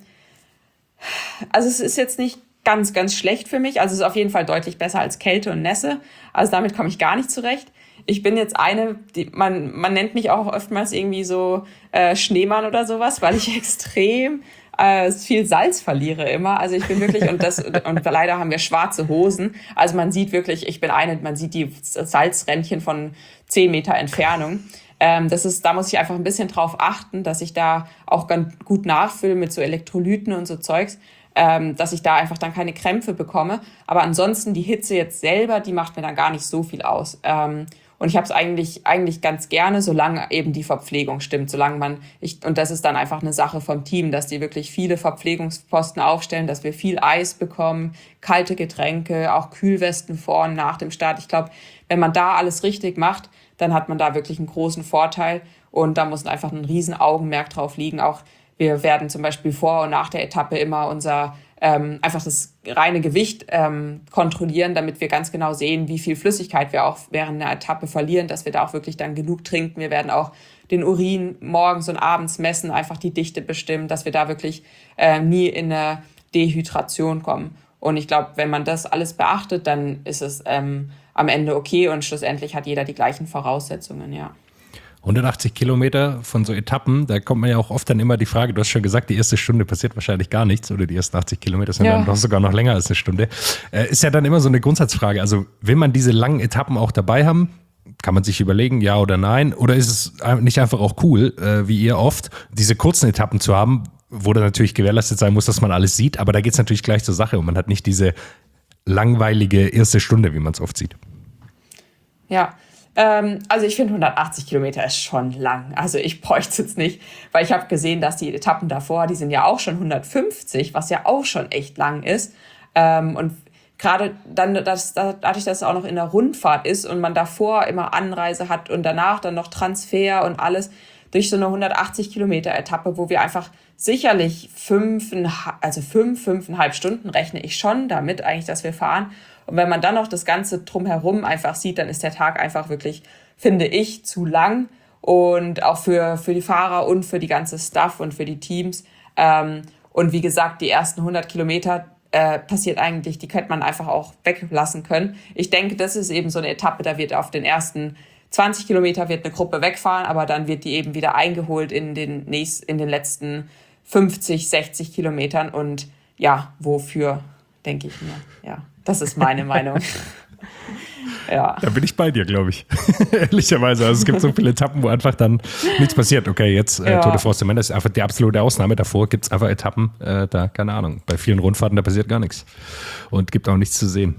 also es ist jetzt nicht ganz, ganz schlecht für mich. Also es ist auf jeden Fall deutlich besser als Kälte und Nässe. Also damit komme ich gar nicht zurecht. Ich bin jetzt eine, die, man, man nennt mich auch oftmals irgendwie so äh, Schneemann oder sowas, weil ich extrem äh, viel Salz verliere immer. Also ich bin wirklich, und das und leider haben wir schwarze Hosen. Also man sieht wirklich, ich bin eine, man sieht die Salzrändchen von zehn Meter Entfernung. Ähm, das ist, da muss ich einfach ein bisschen drauf achten, dass ich da auch ganz gut nachfülle mit so Elektrolyten und so Zeugs, ähm, dass ich da einfach dann keine Krämpfe bekomme. Aber ansonsten die Hitze jetzt selber, die macht mir dann gar nicht so viel aus. Ähm, Und ich habe es eigentlich eigentlich ganz gerne, solange eben die Verpflegung stimmt, solange man ich und das ist dann einfach eine Sache vom Team, dass die wirklich viele Verpflegungsposten aufstellen, dass wir viel Eis bekommen, kalte Getränke, auch Kühlwesten vor und nach dem Start. Ich glaube, wenn man da alles richtig macht, dann hat man da wirklich einen großen Vorteil und da muss einfach ein riesen Augenmerk drauf liegen. Auch wir werden zum Beispiel vor und nach der Etappe immer unser Ähm, einfach das reine Gewicht ähm, kontrollieren, damit wir ganz genau sehen, wie viel Flüssigkeit wir auch während der Etappe verlieren, dass wir da auch wirklich dann genug trinken. Wir werden auch den Urin morgens und abends messen, einfach die Dichte bestimmen, dass wir da wirklich äh, nie in eine Dehydration kommen. Und ich glaube, wenn man das alles beachtet, dann ist es ähm, am Ende okay und schlussendlich hat jeder die gleichen Voraussetzungen, ja. hundertachtzig Kilometer von so Etappen, da kommt man ja auch oft dann immer die Frage, du hast schon gesagt, die erste Stunde passiert wahrscheinlich gar nichts oder die ersten achtzig Kilometer sind ja. dann doch sogar noch länger als eine Stunde. Äh, ist ja dann immer so eine Grundsatzfrage, also will man diese langen Etappen auch dabei haben, kann man sich überlegen, ja oder nein, oder ist es nicht einfach auch cool, äh, wie ihr oft, diese kurzen Etappen zu haben, wo dann natürlich gewährleistet sein muss, dass man alles sieht, aber da geht es natürlich gleich zur Sache und man hat nicht diese langweilige erste Stunde, wie man es oft sieht. Ja, also ich finde hundertachtzig Kilometer ist schon lang. Also ich bräuchte es jetzt nicht, weil ich habe gesehen, dass die Etappen davor, die sind ja auch schon hundertfünfzig, was ja auch schon echt lang ist. Und gerade dann, dass, dadurch, dass es auch noch in der Rundfahrt ist und man davor immer Anreise hat und danach dann noch Transfer und alles, durch so eine hundertachtzig Kilometer Etappe, wo wir einfach sicherlich fünf, also fünf, fünfeinhalb Stunden rechne ich schon damit eigentlich, dass wir fahren. Und wenn man dann noch das Ganze drumherum einfach sieht, dann ist der Tag einfach wirklich, finde ich, zu lang. Und auch für, für die Fahrer und für die ganze Staff und für die Teams. Ähm, Und wie gesagt, die ersten hundert Kilometer äh, passiert eigentlich, die könnte man einfach auch weglassen können. Ich denke, das ist eben so eine Etappe, da wird auf den ersten zwanzig Kilometer wird eine Gruppe wegfahren, aber dann wird die eben wieder eingeholt in den nächsten, in den letzten fünfzig, sechzig Kilometern. Und ja, wofür, denke ich mir. Ja, das ist meine Meinung. Ja. Da bin ich bei dir, glaube ich. Ehrlicherweise. Also es gibt so viele Etappen, wo einfach dann nichts passiert. Okay, jetzt äh, Ja. Tour de France de Männer ist einfach die absolute Ausnahme. Davor gibt es einfach Etappen, äh, da, keine Ahnung, bei vielen Rundfahrten, da passiert gar nichts. Und gibt auch nichts zu sehen.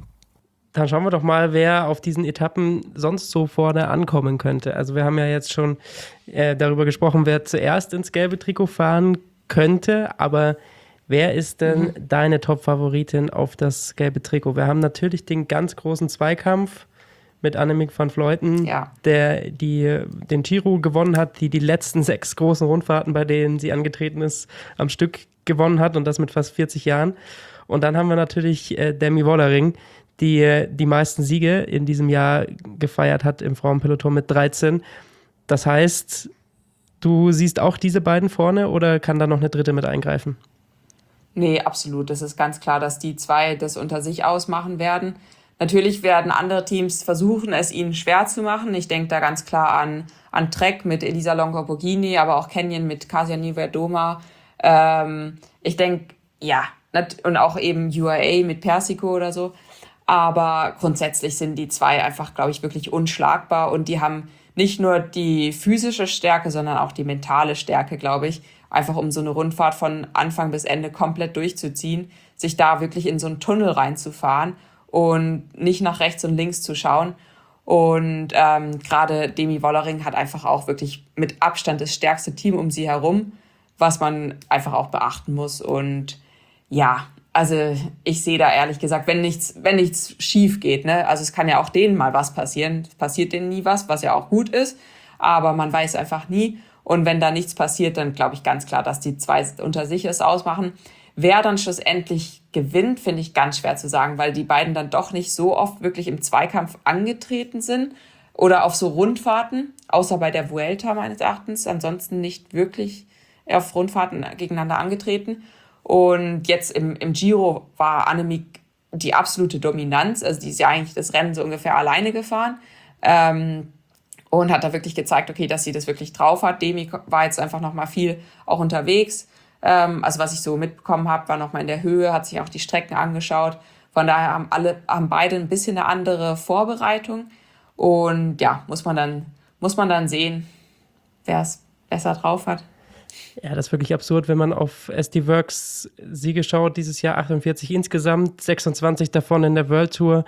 Dann schauen wir doch mal, wer auf diesen Etappen sonst so vorne ankommen könnte. Also wir haben ja jetzt schon äh, darüber gesprochen, wer zuerst ins gelbe Trikot fahren könnte, aber wer ist denn mhm. deine Top-Favoritin auf das gelbe Trikot? Wir haben natürlich den ganz großen Zweikampf mit Annemiek van Vleuten, Ja. der die den Giro gewonnen hat, die die letzten sechs großen Rundfahrten, bei denen sie angetreten ist, am Stück gewonnen hat und das mit fast vierzig Jahren. Und dann haben wir natürlich äh, Demi Vollering, die äh, die meisten Siege in diesem Jahr gefeiert hat im Frauenpeloton mit dreizehn. Das heißt, du siehst auch diese beiden vorne oder kann da noch eine dritte mit eingreifen? Nee, absolut. Das ist ganz klar, dass die zwei das unter sich ausmachen werden. Natürlich werden andere Teams versuchen, es ihnen schwer zu machen. Ich denke da ganz klar an, an Trek mit Elisa Longo-Borghini, aber auch Canyon mit Kasia Niewiadoma. Ähm, ich denke, ja, und auch eben U A E mit Persico oder so. Aber grundsätzlich sind die zwei einfach, glaube ich, wirklich unschlagbar. Und die haben nicht nur die physische Stärke, sondern auch die mentale Stärke, glaube ich, einfach um so eine Rundfahrt von Anfang bis Ende komplett durchzuziehen, sich da wirklich in so einen Tunnel reinzufahren und nicht nach rechts und links zu schauen. Und ähm, gerade Demi Vollering hat einfach auch wirklich mit Abstand das stärkste Team um sie herum, was man einfach auch beachten muss. Und ja, also ich sehe da ehrlich gesagt, wenn nichts, wenn nichts schief geht, ne, also es kann ja auch denen mal was passieren, es passiert denen nie was, was ja auch gut ist, aber man weiß einfach nie. Und wenn da nichts passiert, dann glaube ich ganz klar, dass die zwei unter sich es ausmachen. Wer dann schlussendlich gewinnt, finde ich ganz schwer zu sagen, weil die beiden dann doch nicht so oft wirklich im Zweikampf angetreten sind oder auf so Rundfahrten, außer bei der Vuelta meines Erachtens, ansonsten nicht wirklich auf Rundfahrten gegeneinander angetreten. Und jetzt im, im Giro war Annemiek die absolute Dominanz, also die ist ja eigentlich das Rennen so ungefähr alleine gefahren. Ähm, Und hat da wirklich gezeigt, okay, dass sie das wirklich drauf hat. Demi war jetzt einfach nochmal viel auch unterwegs. Ähm, also was ich so mitbekommen habe, war nochmal in der Höhe, hat sich auch die Strecken angeschaut. Von daher haben alle, haben beide ein bisschen eine andere Vorbereitung. Und ja, muss man dann, muss man dann sehen, wer es besser drauf hat. Ja, das ist wirklich absurd, wenn man auf S D Works Siege schaut. Dieses Jahr achtundvierzig insgesamt, sechsundzwanzig davon in der World Tour.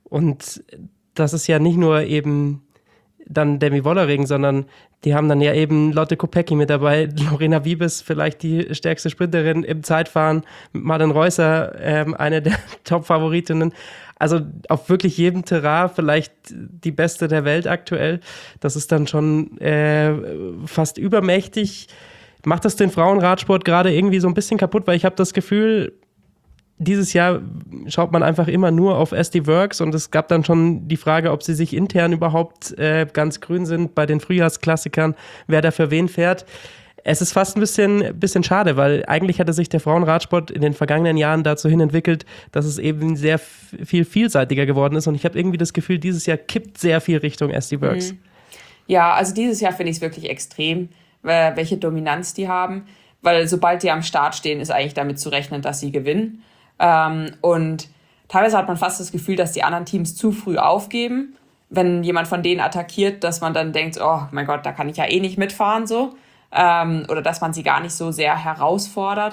Und das ist ja nicht nur eben dann Demi Vollering, sondern die haben dann ja eben Lotte Kopecky mit dabei, Lorena Wiebes, vielleicht die stärkste Sprinterin im Zeitfahren, mit Marlen Reusser, ähm, eine der Top-Favoritinnen. Also auf wirklich jedem Terrain vielleicht die beste der Welt aktuell. Das ist dann schon äh, fast übermächtig. Macht das den Frauenradsport gerade irgendwie so ein bisschen kaputt, weil ich habe das Gefühl, dieses Jahr schaut man einfach immer nur auf S D Works und es gab dann schon die Frage, ob sie sich intern überhaupt äh, ganz grün sind bei den Frühjahrsklassikern, wer da für wen fährt. Es ist fast ein bisschen, bisschen schade, weil eigentlich hatte sich der Frauenradsport in den vergangenen Jahren dazu hin entwickelt, dass es eben sehr viel vielseitiger geworden ist und ich habe irgendwie das Gefühl, dieses Jahr kippt sehr viel Richtung S D Works. Mhm. Ja, also dieses Jahr finde ich es wirklich extrem, äh, welche Dominanz die haben, weil sobald die am Start stehen, ist eigentlich damit zu rechnen, dass sie gewinnen. Ähm, und teilweise hat man fast das Gefühl, dass die anderen Teams zu früh aufgeben, wenn jemand von denen attackiert, dass man dann denkt, oh mein Gott, da kann ich ja eh nicht mitfahren, so. Ähm, oder dass man sie gar nicht so sehr herausfordert.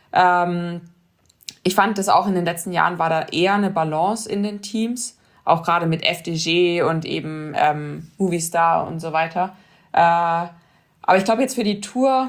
Ähm, ich fand das auch in den letzten Jahren war da eher eine Balance in den Teams, auch gerade mit F D G und eben ähm, Movistar und so weiter. Äh, aber ich glaube jetzt für die Tour,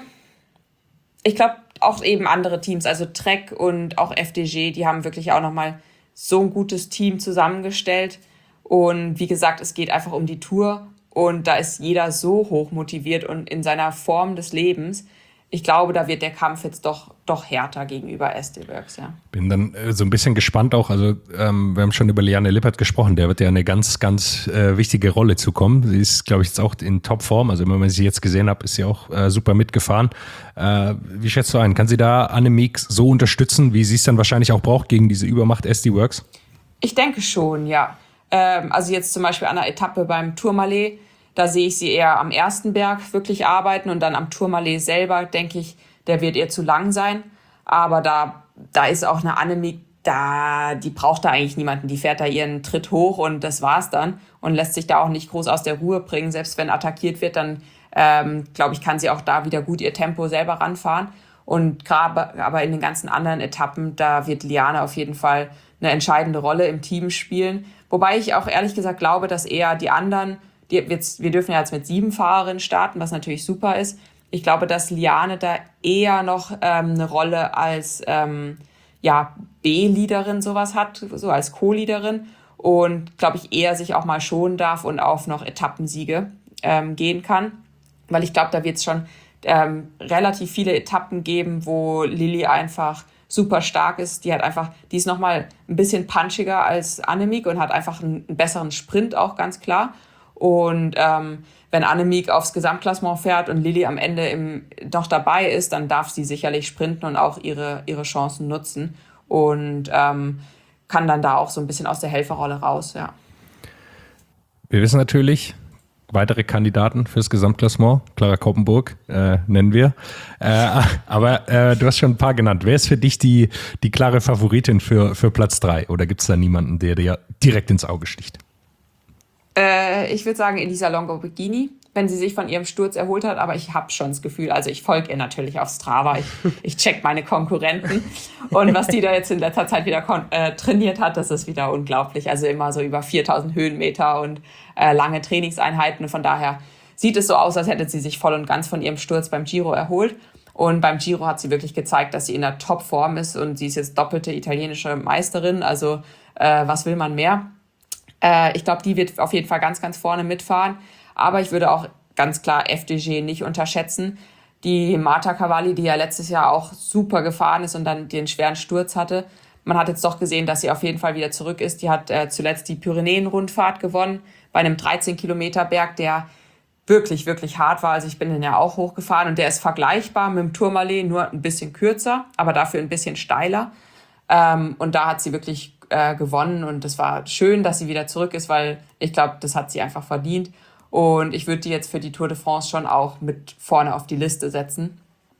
ich glaube, auch eben andere Teams, also Trek und auch F D G, die haben wirklich auch nochmal so ein gutes Team zusammengestellt. Und wie gesagt, es geht einfach um die Tour und da ist jeder so hoch motiviert und in seiner Form des Lebens. ich glaube, da wird der Kampf jetzt doch, doch härter gegenüber S D Worx, ja. Bin dann äh, so ein bisschen gespannt auch, also ähm, wir haben schon über Liane Lippert gesprochen, der wird ja eine ganz, ganz äh, wichtige Rolle zukommen. Sie ist, glaube ich, jetzt auch in Topform, also wenn man sie jetzt gesehen hat, ist sie auch äh, super mitgefahren. Äh, wie schätzt du ein, kann sie da Annemiek so unterstützen, wie sie es dann wahrscheinlich auch braucht gegen diese Übermacht S D Worx? Ich denke schon, ja. Ähm, also jetzt zum Beispiel an der Etappe beim Tourmalet, da sehe ich sie eher am ersten Berg wirklich arbeiten und dann am Tourmalet selber, denke ich, der wird ihr zu lang sein. Aber da, da ist auch eine Annemiek, da, die braucht da eigentlich niemanden. Die fährt da ihren Tritt hoch und das war's dann und lässt sich da auch nicht groß aus der Ruhe bringen. Selbst wenn attackiert wird, dann ähm, glaube ich, kann sie auch da wieder gut ihr Tempo selber ranfahren. Und gerade aber in den ganzen anderen Etappen, da wird Liane auf jeden Fall eine entscheidende Rolle im Team spielen. Wobei ich auch ehrlich gesagt glaube, dass eher die anderen, die jetzt, wir dürfen ja jetzt mit sieben Fahrerinnen starten, was natürlich super ist. Ich glaube, dass Liane da eher noch ähm, eine Rolle als ähm, ja, B-Leaderin sowas hat, so als Co-Leaderin. Und glaube ich eher sich auch mal schonen darf und auf noch Etappensiege ähm, gehen kann. Weil ich glaube, da wird es schon ähm, relativ viele Etappen geben, wo Lilly einfach super stark ist. Die hat einfach, die ist nochmal ein bisschen punchiger als Annemiek und hat einfach einen, einen besseren Sprint auch, ganz klar. Und ähm, wenn Annemiek aufs Gesamtklassement fährt und Lilly am Ende im, noch dabei ist, dann darf sie sicherlich sprinten und auch ihre, ihre Chancen nutzen und ähm, kann dann da auch so ein bisschen aus der Helferrolle raus, ja. Wir wissen natürlich, weitere Kandidaten fürs Gesamtklassement, Clara Koppenburg äh, nennen wir. Äh, aber äh, du hast schon ein paar genannt. Wer ist für dich die, die klare Favoritin für, für Platz drei? Oder gibt es da niemanden, der dir direkt ins Auge sticht? Äh, ich würde sagen Elisa Longo-Borghini, wenn sie sich von ihrem Sturz erholt hat. Aber ich habe schon das Gefühl, also ich folge ihr natürlich auf Strava. Ich, ich check meine Konkurrenten. Und was die da jetzt in letzter Zeit wieder kon- äh, trainiert hat, das ist wieder unglaublich. Also immer so über viertausend Höhenmeter und äh, lange Trainingseinheiten. Und von daher sieht es so aus, als hätte sie sich voll und ganz von ihrem Sturz beim Giro erholt. Und beim Giro hat sie wirklich gezeigt, dass sie in der Topform ist. Und sie ist jetzt doppelte italienische Meisterin. Also äh, was will man mehr? Ich glaube, die wird auf jeden Fall ganz, ganz vorne mitfahren. Aber ich würde auch ganz klar F D G nicht unterschätzen. Die Marta Cavalli, die ja letztes Jahr auch super gefahren ist und dann den schweren Sturz hatte. Man hat jetzt doch gesehen, dass sie auf jeden Fall wieder zurück ist. Die hat äh, zuletzt die Pyrenäen-Rundfahrt gewonnen bei einem dreizehn Kilometer Berg, der wirklich, wirklich hart war. Also ich bin den ja auch hochgefahren und der ist vergleichbar mit dem Tourmalet, nur ein bisschen kürzer, aber dafür ein bisschen steiler. Ähm, und da hat sie wirklich äh, gewonnen und es war schön, dass sie wieder zurück ist, weil ich glaube, das hat sie einfach verdient. Und ich würde die jetzt für die Tour de France schon auch mit vorne auf die Liste setzen.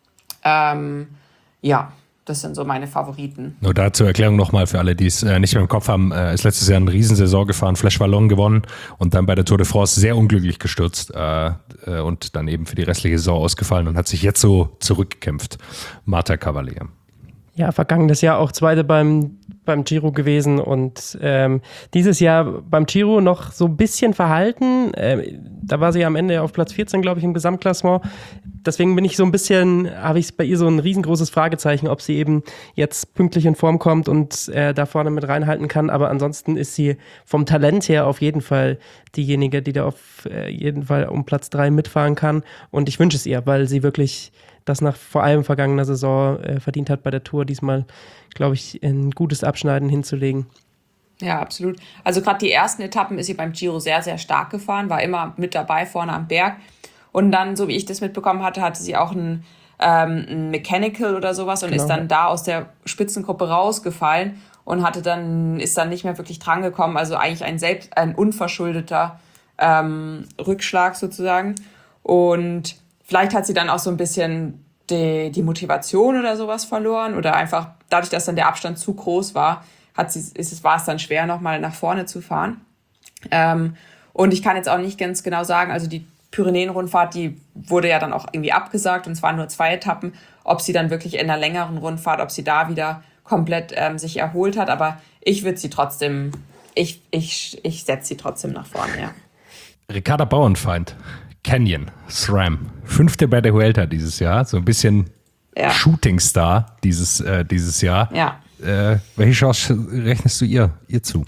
Ähm, ja, das sind so meine Favoriten. Nur da zur Erklärung nochmal für alle, die es äh, nicht mehr im Kopf haben, äh, ist letztes Jahr eine Riesensaison gefahren, Flèche Wallonne gewonnen und dann bei der Tour de France sehr unglücklich gestürzt äh, äh, und dann eben für die restliche Saison ausgefallen und hat sich jetzt so zurückgekämpft. Marta Cavalli. Ja, vergangenes Jahr auch Zweite beim, beim Giro gewesen und ähm, dieses Jahr beim Giro noch so ein bisschen verhalten. Ähm, da war sie am Ende auf Platz vierzehn, glaube ich, im Gesamtklassement. Deswegen bin ich so ein bisschen, habe ich bei ihr so ein riesengroßes Fragezeichen, ob sie eben jetzt pünktlich in Form kommt und äh, da vorne mit reinhalten kann. Aber ansonsten ist sie vom Talent her auf jeden Fall diejenige, die da auf äh, jeden Fall um Platz drei mitfahren kann. Und ich wünsche es ihr, weil sie wirklich das nach vor allem vergangener Saison äh, verdient hat bei der Tour, diesmal, glaube ich, ein gutes Abschneiden hinzulegen. Ja, absolut. Also gerade die ersten Etappen ist sie beim Giro sehr, sehr stark gefahren, war immer mit dabei vorne am Berg. Und dann, so wie ich das mitbekommen hatte, hatte sie auch ein, ähm, ein Mechanical oder sowas und genau. Ist dann da aus der Spitzengruppe rausgefallen und hatte dann, ist dann nicht mehr wirklich drangekommen. Also eigentlich ein selbst, ein unverschuldeter ähm, Rückschlag sozusagen. Und vielleicht hat sie dann auch so ein bisschen die, die Motivation oder sowas verloren oder einfach dadurch, dass dann der Abstand zu groß war, hat sie, ist es, war es dann schwer, nochmal nach vorne zu fahren. Ähm, und ich kann jetzt auch nicht ganz genau sagen, also die Pyrenäen-Rundfahrt, die wurde ja dann auch irgendwie abgesagt und es waren nur zwei Etappen, ob sie dann wirklich in einer längeren Rundfahrt, ob sie da wieder komplett ähm, sich erholt hat. Aber ich würde sie trotzdem, ich, ich, ich setze sie trotzdem nach vorne, ja. Ricarda Bauernfeind. Canyon, SRAM, fünfte bei der Vuelta dieses Jahr, so ein bisschen ja. Shootingstar dieses, äh, dieses Jahr. Ja. Äh, welche Chance rechnest du ihr, ihr zu?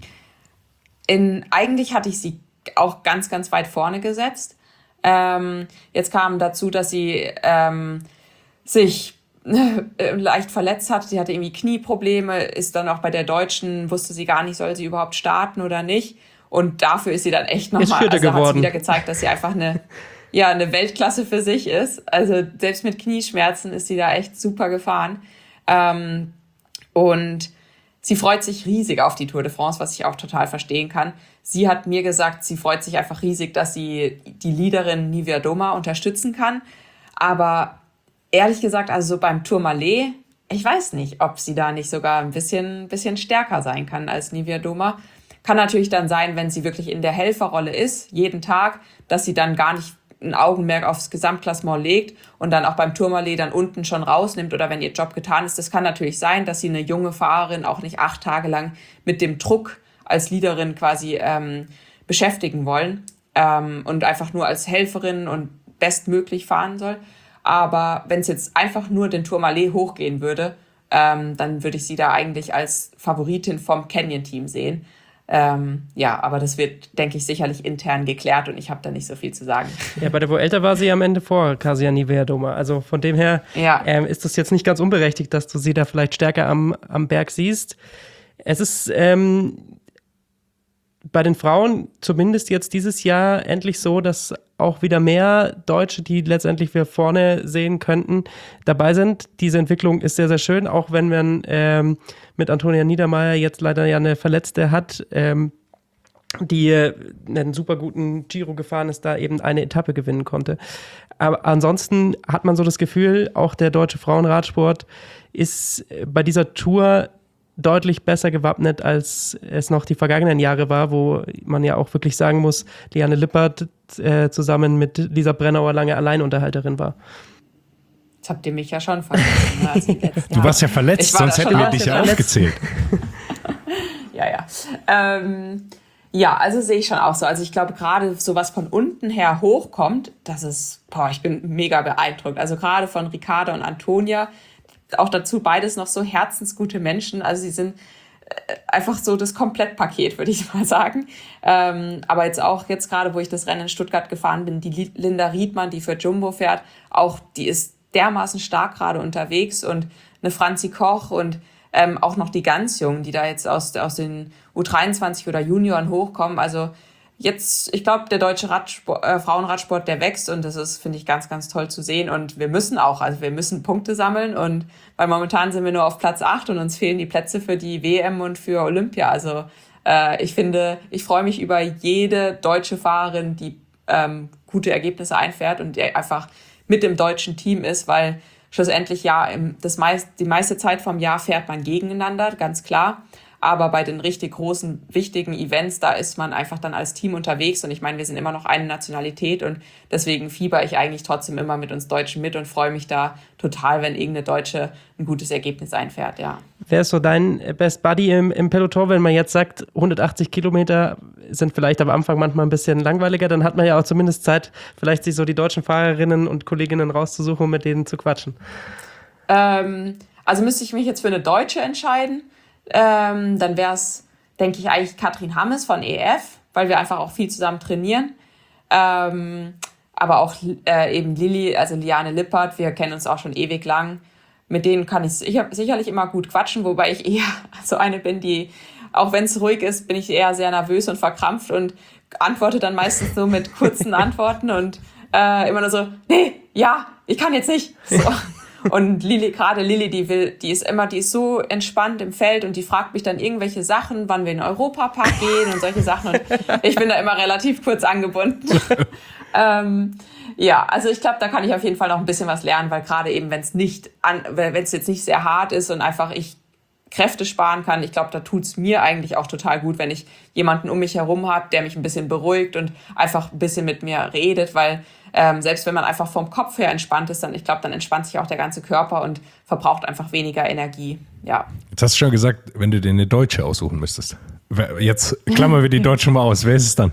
In, eigentlich hatte ich sie auch ganz, ganz weit vorne gesetzt. Ähm, jetzt kam dazu, dass sie ähm, sich äh, leicht verletzt hat. Sie hatte irgendwie Knieprobleme, ist dann auch bei der Deutschen, wusste sie gar nicht, soll sie überhaupt starten oder nicht. Und dafür ist sie dann echt nochmal, also hat sie wieder gezeigt, dass sie einfach eine, ja, eine Weltklasse für sich ist. Also selbst mit Knieschmerzen ist sie da echt super gefahren. Ähm, und sie freut sich riesig auf die Tour de France, was ich auch total verstehen kann. Sie hat mir gesagt, sie freut sich einfach riesig, dass sie die Leaderin Niewiadoma unterstützen kann. Aber ehrlich gesagt, also so beim Tourmalet, ich weiß nicht, ob sie da nicht sogar ein bisschen, bisschen stärker sein kann als Niewiadoma. Kann natürlich dann sein, wenn sie wirklich in der Helferrolle ist, jeden Tag, dass sie dann gar nicht ein Augenmerk aufs Gesamtklassement legt und dann auch beim Tourmalet dann unten schon rausnimmt oder wenn ihr Job getan ist. Das kann natürlich sein, dass sie eine junge Fahrerin auch nicht acht Tage lang mit dem Druck als Leaderin quasi ähm, beschäftigen wollen ähm, und einfach nur als Helferin und bestmöglich fahren soll. Aber wenn es jetzt einfach nur den Tourmalet hochgehen würde, ähm, dann würde ich sie da eigentlich als Favoritin vom Canyon-Team sehen. Ähm, ja, aber das wird, denke ich, sicherlich intern geklärt und ich habe da nicht so viel zu sagen. Ja, bei der Vuelta war sie am Ende vor Kasia Niewiadoma. Also von dem her ja. ähm, ist das jetzt nicht ganz unberechtigt, dass du sie da vielleicht stärker am, am Berg siehst. Es ist ähm, bei den Frauen zumindest jetzt dieses Jahr endlich so, dass auch wieder mehr Deutsche, die letztendlich wir vorne sehen könnten, dabei sind. Diese Entwicklung ist sehr, sehr schön, auch wenn man ähm, mit Antonia Niedermaier jetzt leider ja eine Verletzte hat, ähm, die äh, einen super guten Giro gefahren ist, da eben eine Etappe gewinnen konnte. Aber ansonsten hat man so das Gefühl, auch der deutsche Frauenradsport ist bei dieser Tour deutlich besser gewappnet, als es noch die vergangenen Jahre war, wo man ja auch wirklich sagen muss, Liane Lippert äh, zusammen mit Lisa Brennauer lange Alleinunterhalterin war. Jetzt habt ihr mich ja schon vergessen. Also jetzt, du warst ja verletzt, war sonst hätten wir dich ja aufgezählt. ja, ja. Ähm, ja, also sehe ich schon auch so. Also ich glaube, gerade so was von unten her hochkommt, das ist, boah, ich bin mega beeindruckt. Also gerade von Ricarda und Antonia, auch dazu beides noch so herzensgute Menschen. Also sie sind einfach so das Komplettpaket, würde ich mal sagen. Ähm, aber jetzt auch, jetzt gerade, wo ich das Rennen in Stuttgart gefahren bin, die Linda Riedmann, die für Jumbo fährt, auch die ist dermaßen stark gerade unterwegs und eine Franzi Koch und ähm, auch noch die ganz Jungen, die da jetzt aus, aus den U dreiundzwanzig oder Junioren hochkommen. Also jetzt, ich glaube, der deutsche Radsport, äh, Frauenradsport, der wächst und das ist, finde ich, ganz, ganz toll zu sehen und wir müssen auch, also wir müssen Punkte sammeln und weil momentan sind wir nur auf Platz acht und uns fehlen die Plätze für die W M und für Olympia. Also äh, ich finde, ich freue mich über jede deutsche Fahrerin, die ähm, gute Ergebnisse einfährt und die einfach mit dem deutschen Team ist, weil schlussendlich ja im, das meist, die meiste Zeit vom Jahr fährt man gegeneinander, ganz klar. Aber bei den richtig großen, wichtigen Events, da ist man einfach dann als Team unterwegs. Und ich meine, wir sind immer noch eine Nationalität und deswegen fieber ich eigentlich trotzdem immer mit uns Deutschen mit und freue mich da total, wenn irgendeine Deutsche ein gutes Ergebnis einfährt, ja. Wer ist so dein Best Buddy im, im Peloton, wenn man jetzt sagt, hundertachtzig Kilometer sind vielleicht am Anfang manchmal ein bisschen langweiliger, dann hat man ja auch zumindest Zeit, vielleicht sich so die deutschen Fahrerinnen und Kolleginnen rauszusuchen und mit denen zu quatschen. Ähm, also müsste ich mich jetzt für eine Deutsche entscheiden. Ähm, dann wäre es, denke ich, eigentlich Katrin Hammes von E F, weil wir einfach auch viel zusammen trainieren. Ähm, aber auch äh, eben Lilly, also Liane Lippert, wir kennen uns auch schon ewig lang. Mit denen kann ich sicher, sicherlich immer gut quatschen, wobei ich eher so eine bin, die, auch wenn es ruhig ist, bin ich eher sehr nervös und verkrampft und antworte dann meistens so mit kurzen Antworten und äh, immer nur so, nee, ja, ich kann jetzt nicht. So. Und Lilly, gerade Lilly, die will, die ist immer, die ist so entspannt im Feld und die fragt mich dann irgendwelche Sachen, wann wir in den Europapark gehen und solche Sachen. Und ich bin da immer relativ kurz angebunden. ähm, ja, also ich glaube, da kann ich auf jeden Fall noch ein bisschen was lernen, weil gerade eben, wenn es nicht, an, wenn es jetzt nicht sehr hart ist und einfach ich Kräfte sparen kann, ich glaube, da tut's mir eigentlich auch total gut, wenn ich jemanden um mich herum habe, der mich ein bisschen beruhigt und einfach ein bisschen mit mir redet, weil ähm, selbst wenn man einfach vom Kopf her entspannt ist, dann, ich glaube, dann entspannt sich auch der ganze Körper und verbraucht einfach weniger Energie, ja. Jetzt hast du schon gesagt, wenn du dir eine Deutsche aussuchen müsstest. Jetzt klammern wir die Deutsche mal aus. Wer ist es dann?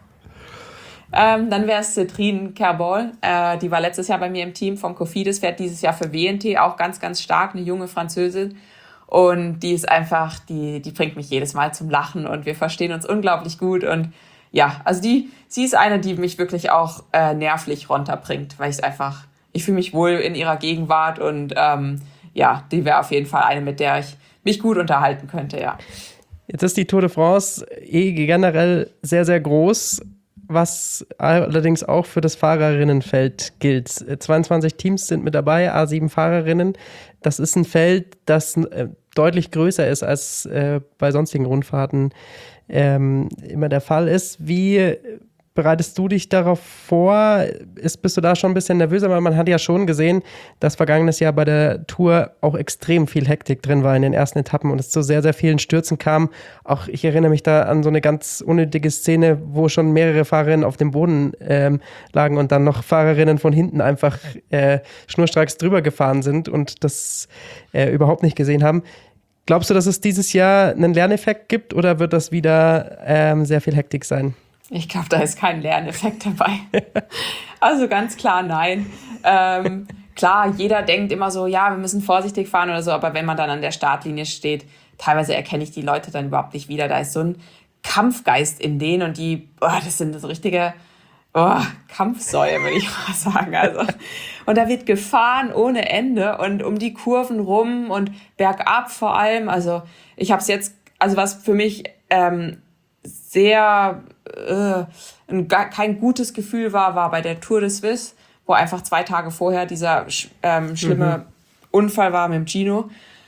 Ähm, dann wäre es Citrine Kerbol. Äh, die war letztes Jahr bei mir im Team vom Cofidis, fährt dieses Jahr für W N T, auch ganz, ganz stark, eine junge Französin. Und die ist einfach, die, die bringt mich jedes Mal zum Lachen und wir verstehen uns unglaublich gut. Und ja, also die, sie ist eine, die mich wirklich auch äh, nervlich runterbringt, weil ich es einfach, ich fühle mich wohl in ihrer Gegenwart und ähm, ja, die wäre auf jeden Fall eine, mit der ich mich gut unterhalten könnte, ja. Jetzt ist die Tour de France eh generell sehr, sehr groß, was allerdings auch für das Fahrerinnenfeld gilt. zweiundzwanzig Teams sind mit dabei, A sieben Fahrerinnen. Das ist ein Feld, das äh, deutlich größer ist, als äh, bei sonstigen Rundfahrten ähm, immer der Fall ist. Wie bereitest du dich darauf vor? Ist, bist du da schon ein bisschen nervöser? Weil man hat ja schon gesehen, dass vergangenes Jahr bei der Tour auch extrem viel Hektik drin war in den ersten Etappen und es zu sehr, sehr vielen Stürzen kam. Auch ich erinnere mich da an so eine ganz unnötige Szene, wo schon mehrere Fahrerinnen auf dem Boden ähm, lagen und dann noch Fahrerinnen von hinten einfach äh, schnurstracks drüber gefahren sind und das äh, überhaupt nicht gesehen haben. Glaubst du, dass es dieses Jahr einen Lerneffekt gibt oder wird das wieder ähm, sehr viel Hektik sein? Ich glaube, da ist kein Lerneffekt dabei. Also ganz klar nein. Ähm, klar, jeder denkt immer so, ja, wir müssen vorsichtig fahren oder so, aber wenn man dann an der Startlinie steht, teilweise erkenne ich die Leute dann überhaupt nicht wieder. Da ist so ein Kampfgeist in denen und die, oh, das sind so richtige oh, Kampfsäue, würde ich mal sagen. Also, und da wird gefahren ohne Ende und um die Kurven rum und bergab vor allem. Also ich habe es jetzt, also was für mich ähm, sehr äh, ein, kein gutes Gefühl war, war bei der Tour de Suisse, wo einfach zwei Tage vorher dieser ähm, schlimme mhm. Unfall war mit dem Gino.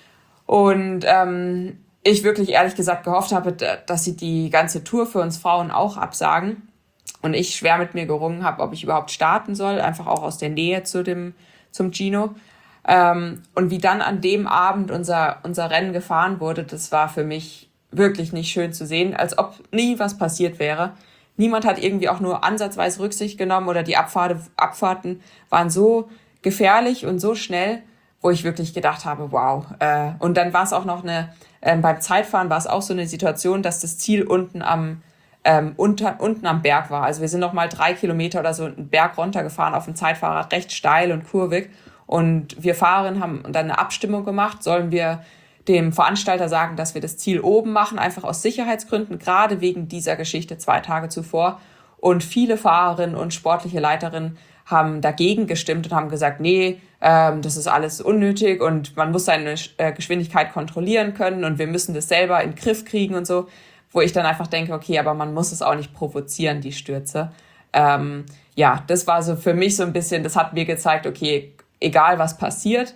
Und ähm, ich wirklich ehrlich gesagt gehofft habe, dass sie die ganze Tour für uns Frauen auch absagen. Und ich schwer mit mir gerungen habe, ob ich überhaupt starten soll, einfach auch aus der Nähe zu dem, zum Gino. Ähm, und wie dann an dem Abend unser, unser Rennen gefahren wurde, das war für mich wirklich nicht schön zu sehen, als ob nie was passiert wäre. Niemand hat irgendwie auch nur ansatzweise Rücksicht genommen oder die Abfahrt, Abfahrten waren so gefährlich und so schnell, wo ich wirklich gedacht habe, wow. Äh, und dann war es auch noch eine, äh, beim Zeitfahren war es auch so eine Situation, dass das Ziel unten am, ähm, unter, unten am Berg war. Also wir sind noch mal drei Kilometer oder so einen Berg runtergefahren auf dem Zeitfahrrad, recht steil und kurvig. Und wir Fahrerinnen haben dann eine Abstimmung gemacht, sollen wir dem Veranstalter sagen, dass wir das Ziel oben machen, einfach aus Sicherheitsgründen, gerade wegen dieser Geschichte zwei Tage zuvor. Und viele Fahrerinnen und sportliche Leiterinnen haben dagegen gestimmt und haben gesagt, nee, ähm, das ist alles unnötig und man muss seine äh, Geschwindigkeit kontrollieren können und wir müssen das selber in den Griff kriegen und so. Wo ich dann einfach denke, okay, aber man muss es auch nicht provozieren, die Stürze. Ähm, ja, das war so für mich so ein bisschen, das hat mir gezeigt, okay, egal was passiert,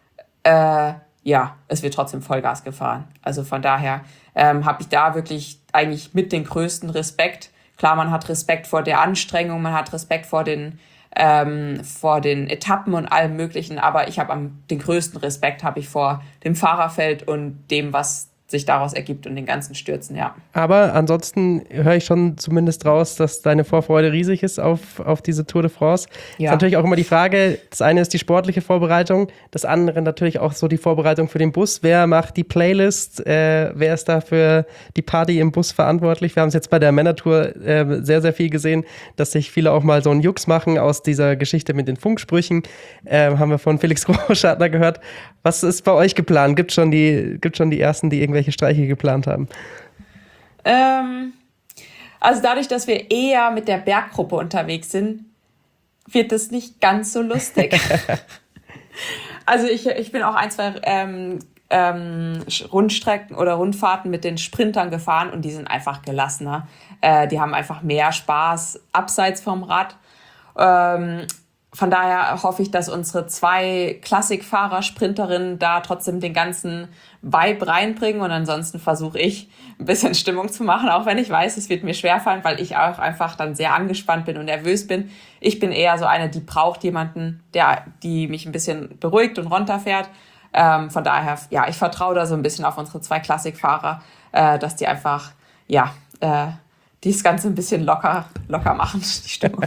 äh, ja, es wird trotzdem Vollgas gefahren. Also von daher ähm, habe ich da wirklich eigentlich mit den größten Respekt. Klar, man hat Respekt vor der Anstrengung, man hat Respekt vor den ähm, vor den Etappen und allem Möglichen, aber ich habe am den größten Respekt habe ich vor dem Fahrerfeld und dem, was sich daraus ergibt und den ganzen Stürzen, ja. Aber ansonsten höre ich schon zumindest raus, dass deine Vorfreude riesig ist auf, auf diese Tour de France. Ja. Ist natürlich auch immer die Frage, das eine ist die sportliche Vorbereitung, das andere natürlich auch so die Vorbereitung für den Bus. Wer macht die Playlist? Äh, wer ist da für die Party im Bus verantwortlich? Wir haben es jetzt bei der Männertour äh, sehr, sehr viel gesehen, dass sich viele auch mal so einen Jux machen aus dieser Geschichte mit den Funksprüchen. Äh, haben wir von Felix Großschartner gehört. Was ist bei euch geplant? Gibt schon die, gibt schon die ersten, die irgendwelche Streiche geplant haben? Ähm, also dadurch, dass wir eher mit der Berggruppe unterwegs sind, wird das nicht ganz so lustig. Also ich, ich bin auch ein, zwei ähm, ähm, Rundstrecken oder Rundfahrten mit den Sprintern gefahren und die sind einfach gelassener. Äh, die haben einfach mehr Spaß abseits vom Rad. Ähm, Von daher hoffe ich, dass unsere zwei Klassikfahrer, Sprinterinnen da trotzdem den ganzen Vibe reinbringen und ansonsten versuche ich ein bisschen Stimmung zu machen, auch wenn ich weiß, es wird mir schwerfallen, weil ich auch einfach dann sehr angespannt bin und nervös bin. Ich bin eher so eine, die braucht jemanden, der, die mich ein bisschen beruhigt und runterfährt. Ähm, von daher, ja, ich vertraue da so ein bisschen auf unsere zwei Klassikfahrer, äh, dass die einfach, ja, äh, das Ganze ein bisschen locker, locker machen, die Stimmung.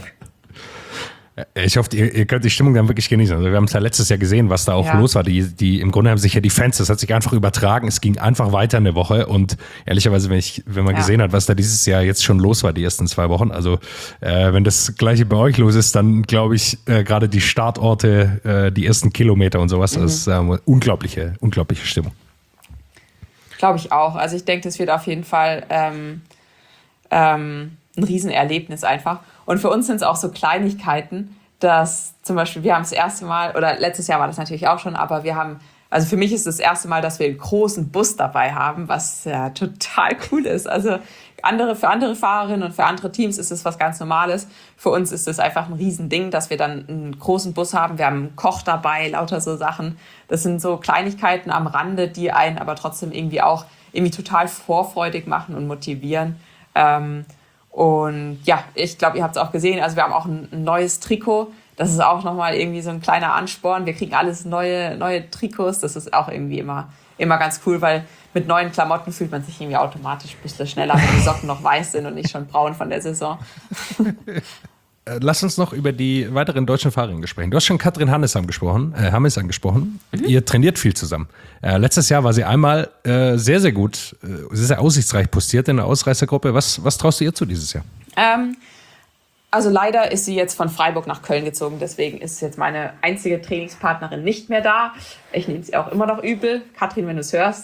Ich hoffe, ihr, ihr könnt die Stimmung dann wirklich genießen. Also wir haben es ja letztes Jahr gesehen, was da auch ja. los war. Die, die, im Grunde haben sich ja die Fans, das hat sich einfach übertragen. Es ging einfach weiter eine Woche. Und ehrlicherweise, wenn ich, wenn man ja. gesehen hat, was da dieses Jahr jetzt schon los war, die ersten zwei Wochen. Also äh, wenn das Gleiche bei euch los ist, dann glaube ich, äh, gerade die Startorte, äh, die ersten Kilometer und sowas, mhm. das ist äh, unglaubliche, unglaubliche Stimmung. Glaube ich auch. Also ich denke, das wird auf jeden Fall ähm, ähm, ein Riesenerlebnis einfach. Und für uns sind es auch so Kleinigkeiten, dass zum Beispiel, wir haben das erste Mal, oder letztes Jahr war das natürlich auch schon, aber wir haben, also für mich ist es das erste Mal, dass wir einen großen Bus dabei haben, was ja total cool ist. Also andere, für andere Fahrerinnen und für andere Teams ist es was ganz Normales. Für uns ist es einfach ein Riesending, dass wir dann einen großen Bus haben. Wir haben einen Koch dabei, lauter so Sachen. Das sind so Kleinigkeiten am Rande, die einen aber trotzdem irgendwie auch irgendwie total vorfreudig machen und motivieren. Ähm, Und ja, ich glaube, ihr habt es auch gesehen, also wir haben auch ein, ein neues Trikot. Das ist auch nochmal irgendwie so ein kleiner Ansporn. Wir kriegen alles neue, neue Trikots. Das ist auch irgendwie immer, immer ganz cool, weil mit neuen Klamotten fühlt man sich irgendwie automatisch ein bisschen schneller, wenn die Socken noch weiß sind und nicht schon braun von der Saison. Lass uns noch über die weiteren deutschen Fahrerinnen sprechen. Du hast schon Katrin Hannes angesprochen. Äh, Hammes angesprochen. Mhm. Ihr trainiert viel zusammen. Äh, letztes Jahr war sie einmal äh, sehr, sehr gut, äh, sehr, sehr aussichtsreich postiert in der Ausreißergruppe. Was, was traust du ihr zu dieses Jahr? Ähm, also leider ist sie jetzt von Freiburg nach Köln gezogen. Deswegen ist jetzt meine einzige Trainingspartnerin nicht mehr da. Ich nehme sie auch immer noch übel. Katrin, wenn du es hörst.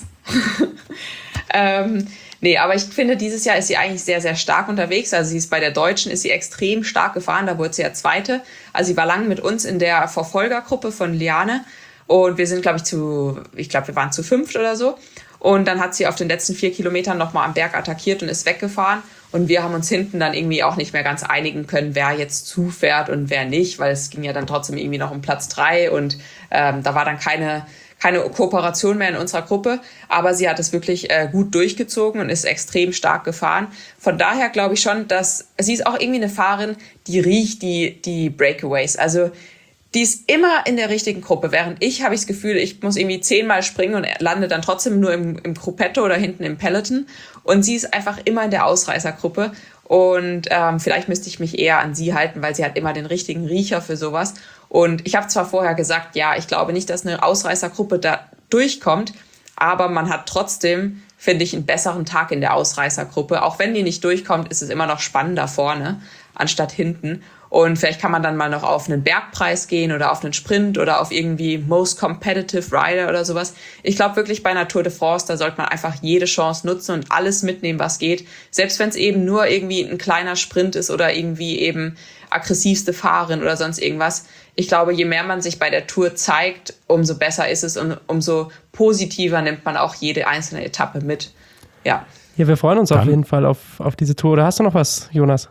ähm, Nee, aber ich finde, dieses Jahr ist sie eigentlich sehr, sehr stark unterwegs. Also sie ist bei der Deutschen, ist sie extrem stark gefahren. Da wurde sie ja Zweite. Also sie war lange mit uns in der Verfolgergruppe von Liane. Und wir sind, glaube ich, zu, ich glaube, wir waren zu fünft oder so. Und dann hat sie auf den letzten vier Kilometern nochmal am Berg attackiert und ist weggefahren. Und wir haben uns hinten dann irgendwie auch nicht mehr ganz einigen können, wer jetzt zufährt und wer nicht. Weil es ging ja dann trotzdem irgendwie noch um Platz drei. Und ähm, da war dann keine... keine Kooperation mehr in unserer Gruppe, aber sie hat es wirklich äh, gut durchgezogen und ist extrem stark gefahren. Von daher glaube ich schon, dass sie ist auch irgendwie eine Fahrerin, die riecht die, die Breakaways. Also die ist immer in der richtigen Gruppe, während ich habe ich das Gefühl, ich muss irgendwie zehnmal springen und lande dann trotzdem nur im, im Gruppetto oder hinten im Peloton. Und sie ist einfach immer in der Ausreißergruppe. Und ähm, vielleicht müsste ich mich eher an sie halten, weil sie hat immer den richtigen Riecher für sowas. Und ich habe zwar vorher gesagt, ja, ich glaube nicht, dass eine Ausreißergruppe da durchkommt, aber man hat trotzdem, finde ich, einen besseren Tag in der Ausreißergruppe. Auch wenn die nicht durchkommt, ist es immer noch spannender vorne, anstatt hinten. Und vielleicht kann man dann mal noch auf einen Bergpreis gehen oder auf einen Sprint oder auf irgendwie Most Competitive Rider oder sowas. Ich glaube wirklich bei einer Tour de France, da sollte man einfach jede Chance nutzen und alles mitnehmen, was geht. Selbst wenn es eben nur irgendwie ein kleiner Sprint ist oder irgendwie eben aggressivste Fahrerin oder sonst irgendwas. Ich glaube, je mehr man sich bei der Tour zeigt, umso besser ist es und umso positiver nimmt man auch jede einzelne Etappe mit. Ja, ja, wir freuen uns Dann, auf jeden Fall auf, auf diese Tour. Oder hast du noch was, Jonas?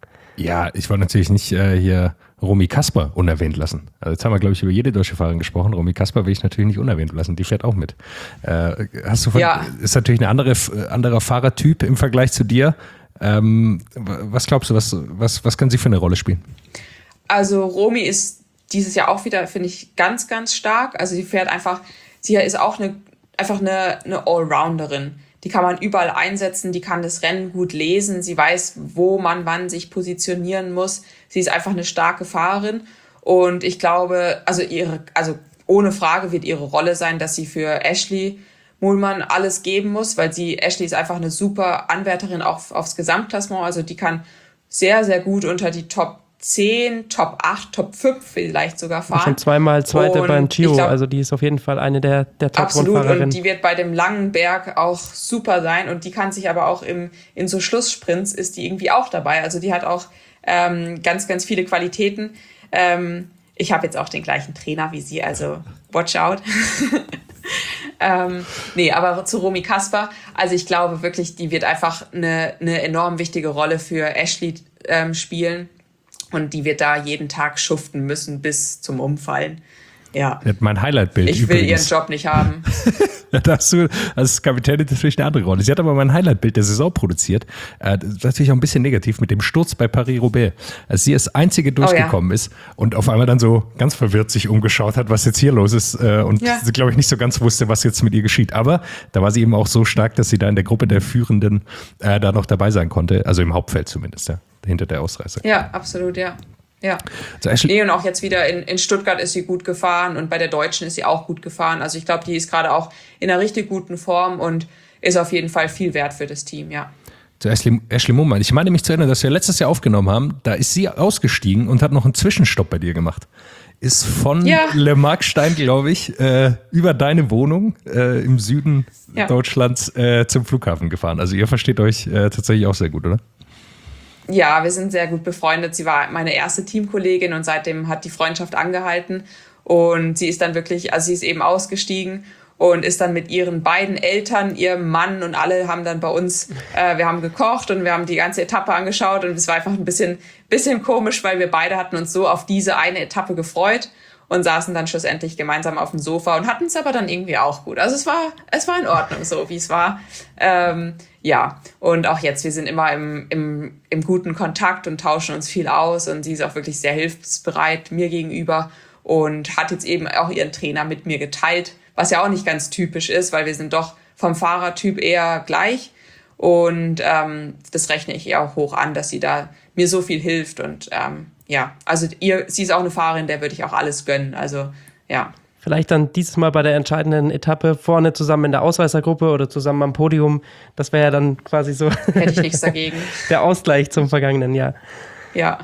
Ja, ich wollte natürlich nicht äh, hier Romy Kasper unerwähnt lassen. Also jetzt haben wir, glaube ich, über jede deutsche Fahrerin gesprochen. Romy Kasper will ich natürlich nicht unerwähnt lassen. Die fährt auch mit. Äh, hast du von, ja. Ist natürlich ein andere, anderer Fahrertyp im Vergleich zu dir. Ähm, was glaubst du, was, was, was kann sie für eine Rolle spielen? Also Romy ist dieses Jahr auch wieder, finde ich, ganz, ganz stark. Also sie fährt einfach, sie ist auch eine, einfach eine, eine Allrounderin. Die kann man überall einsetzen, die kann das Rennen gut lesen, sie weiß, wo man wann sich positionieren muss. Sie ist einfach eine starke Fahrerin und ich glaube, also ihre, also ohne Frage wird ihre Rolle sein, dass sie für Ashleigh Moolman alles geben muss, weil sie, Ashleigh ist einfach eine super Anwärterin auf, aufs Gesamtklassement, also die kann sehr, sehr gut unter die Top zehn, Top acht, Top fünf vielleicht sogar fahren. Schon zweimal Zweite und beim Giro, glaub, also die ist auf jeden Fall eine der, der Top-Fahrerinnen. Absolut, und die wird bei dem langen Berg auch super sein und die kann sich aber auch im, in so Schlusssprints ist die irgendwie auch dabei. Also die hat auch ähm, ganz, ganz viele Qualitäten. Ähm, ich habe jetzt auch den gleichen Trainer wie sie, also watch out. ähm, nee, aber zu Romy Kasper, also ich glaube wirklich, die wird einfach eine, eine enorm wichtige Rolle für Ashleigh ähm, spielen. Und die wird da jeden Tag schuften müssen bis zum Umfallen. Ja. Mein Highlight-Bild. Ich will übrigens. ihren Job nicht haben. Da hast du als Kapitänin natürlich eine andere Rolle. Sie hat aber mein Highlight-Bild der Saison produziert. Äh, das ist natürlich auch ein bisschen negativ mit dem Sturz bei Paris-Roubaix. Als sie als einzige durchgekommen oh, ja. ist und auf einmal dann so ganz verwirrt sich umgeschaut hat, was jetzt hier los ist. Äh, und ja. sie, glaube ich, nicht so ganz wusste, was jetzt mit ihr geschieht. Aber da war sie eben auch so stark, dass sie da in der Gruppe der Führenden äh, da noch dabei sein konnte. Also im Hauptfeld zumindest, ja. Hinter der Ausreißer. Ja, absolut, ja. Ja. Also nee, und auch jetzt wieder in, in Stuttgart ist sie gut gefahren und bei der Deutschen ist sie auch gut gefahren. Also ich glaube, die ist gerade auch in einer richtig guten Form und ist auf jeden Fall viel wert für das Team, ja. Zu Ashleigh, Ashleigh Moolman. Ich meine mich zu erinnern, dass wir letztes Jahr aufgenommen haben, da ist sie ausgestiegen und hat noch einen Zwischenstopp bei dir gemacht. Ist von ja. Le Markstein, glaube ich, äh, über deine Wohnung äh, im Süden ja. Deutschlands äh, zum Flughafen gefahren. Also ihr versteht euch äh, tatsächlich auch sehr gut, oder? Ja, wir sind sehr gut befreundet. Sie war meine erste Teamkollegin und seitdem hat die Freundschaft angehalten. Und sie ist dann wirklich, also sie ist eben ausgestiegen und ist dann mit ihren beiden Eltern, ihrem Mann und alle haben dann bei uns, äh, wir haben gekocht und wir haben die ganze Etappe angeschaut und es war einfach ein bisschen, bisschen komisch, weil wir beide hatten uns so auf diese eine Etappe gefreut und saßen dann schlussendlich gemeinsam auf dem Sofa und hatten es aber dann irgendwie auch gut. Also es war, es war in Ordnung so, wie es war. Ähm, ja, und auch jetzt, wir sind immer im, im, im guten Kontakt und tauschen uns viel aus und sie ist auch wirklich sehr hilfsbereit mir gegenüber und hat jetzt eben auch ihren Trainer mit mir geteilt, was ja auch nicht ganz typisch ist, weil wir sind doch vom Fahrertyp eher gleich und ähm, das rechne ich ihr auch hoch an, dass sie da mir so viel hilft und ähm, ja, also ihr, sie ist auch eine Fahrerin, der würde ich auch alles gönnen, also ja. Vielleicht dann dieses Mal bei der entscheidenden Etappe vorne zusammen in der Ausreißergruppe oder zusammen am Podium, das wäre ja dann quasi so hätte ich nichts dagegen. Der Ausgleich zum vergangenen Jahr. Ja.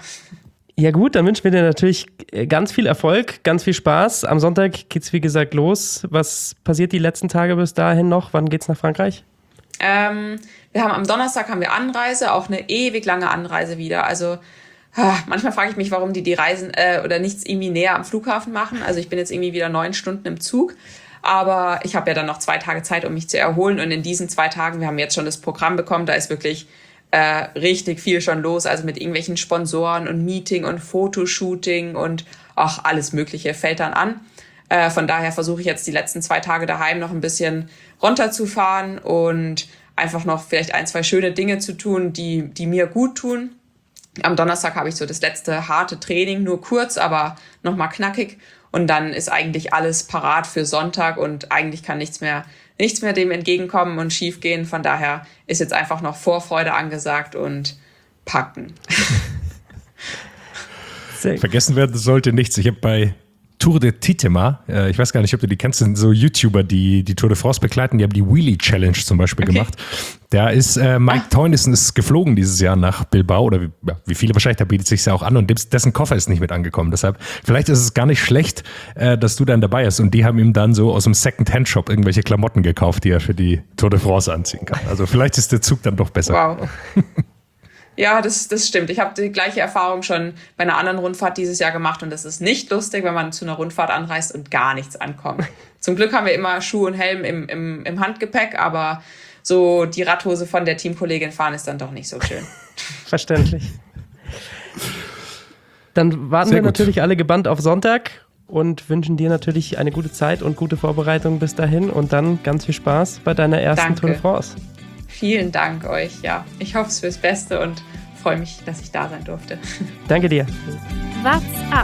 Ja gut, dann wünschen wir dir natürlich ganz viel Erfolg, ganz viel Spaß. Am Sonntag geht's wie gesagt los. Was passiert die letzten Tage bis dahin noch? Wann geht's nach Frankreich? Ähm, wir haben am Donnerstag haben wir Anreise, auch eine ewig lange Anreise wieder. Also ah, manchmal frage ich mich, warum die die Reisen äh, oder nichts irgendwie näher am Flughafen machen. Also ich bin jetzt irgendwie wieder neun Stunden im Zug. Aber ich habe ja dann noch zwei Tage Zeit, um mich zu erholen. Und in diesen zwei Tagen, wir haben jetzt schon das Programm bekommen, da ist wirklich Äh, richtig viel schon los, also mit irgendwelchen Sponsoren und Meeting und Fotoshooting und auch alles Mögliche fällt dann an. Äh, von daher versuche ich jetzt die letzten zwei Tage daheim noch ein bisschen runterzufahren und einfach noch vielleicht ein, zwei schöne Dinge zu tun, die, die mir gut tun. Am Donnerstag habe ich so das letzte harte Training, nur kurz, aber nochmal knackig. Und dann ist eigentlich alles parat für Sonntag und eigentlich kann nichts mehr nichts mehr dem entgegenkommen und schief gehen. Von daher ist jetzt einfach noch Vorfreude angesagt und packen. Vergessen werden sollte nichts. Ich habe bei Tour de Titema, äh, ich weiß gar nicht, ob du die kennst, sind so YouTuber, die die Tour de France begleiten, die haben die Wheelie Challenge zum Beispiel okay. gemacht. Da ist äh, Mike ah. Teunissen ist geflogen dieses Jahr nach Bilbao oder wie, ja, wie viele wahrscheinlich, da bietet sich ja auch an und dessen Koffer ist nicht mit angekommen. Deshalb, vielleicht ist es gar nicht schlecht, äh, dass du dann dabei bist und die haben ihm dann so aus dem Second-Hand-Shop irgendwelche Klamotten gekauft, die er für die Tour de France anziehen kann. Also vielleicht ist der Zug dann doch besser. Wow. Ja, das, das stimmt. Ich habe die gleiche Erfahrung schon bei einer anderen Rundfahrt dieses Jahr gemacht und das ist nicht lustig, wenn man zu einer Rundfahrt anreist und gar nichts ankommt. Zum Glück haben wir immer Schuh und Helm im, im, im Handgepäck, aber so die Radhose von der Teamkollegin fahren ist dann doch nicht so schön. Verständlich. Dann warten Sehr wir gut. natürlich alle gebannt auf Sonntag und wünschen dir natürlich eine gute Zeit und gute Vorbereitung bis dahin und dann ganz viel Spaß bei deiner ersten Danke. Tour de France. Vielen Dank euch. Ja, ich hoffe es fürs Beste und freue mich, dass ich da sein durfte. Danke dir. What's up?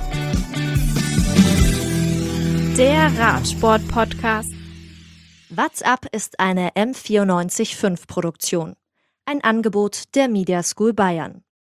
Der Radsport-Podcast. What's up ist eine M vierundneunzig Komma fünf Produktion. Ein Angebot der Media School Bayern.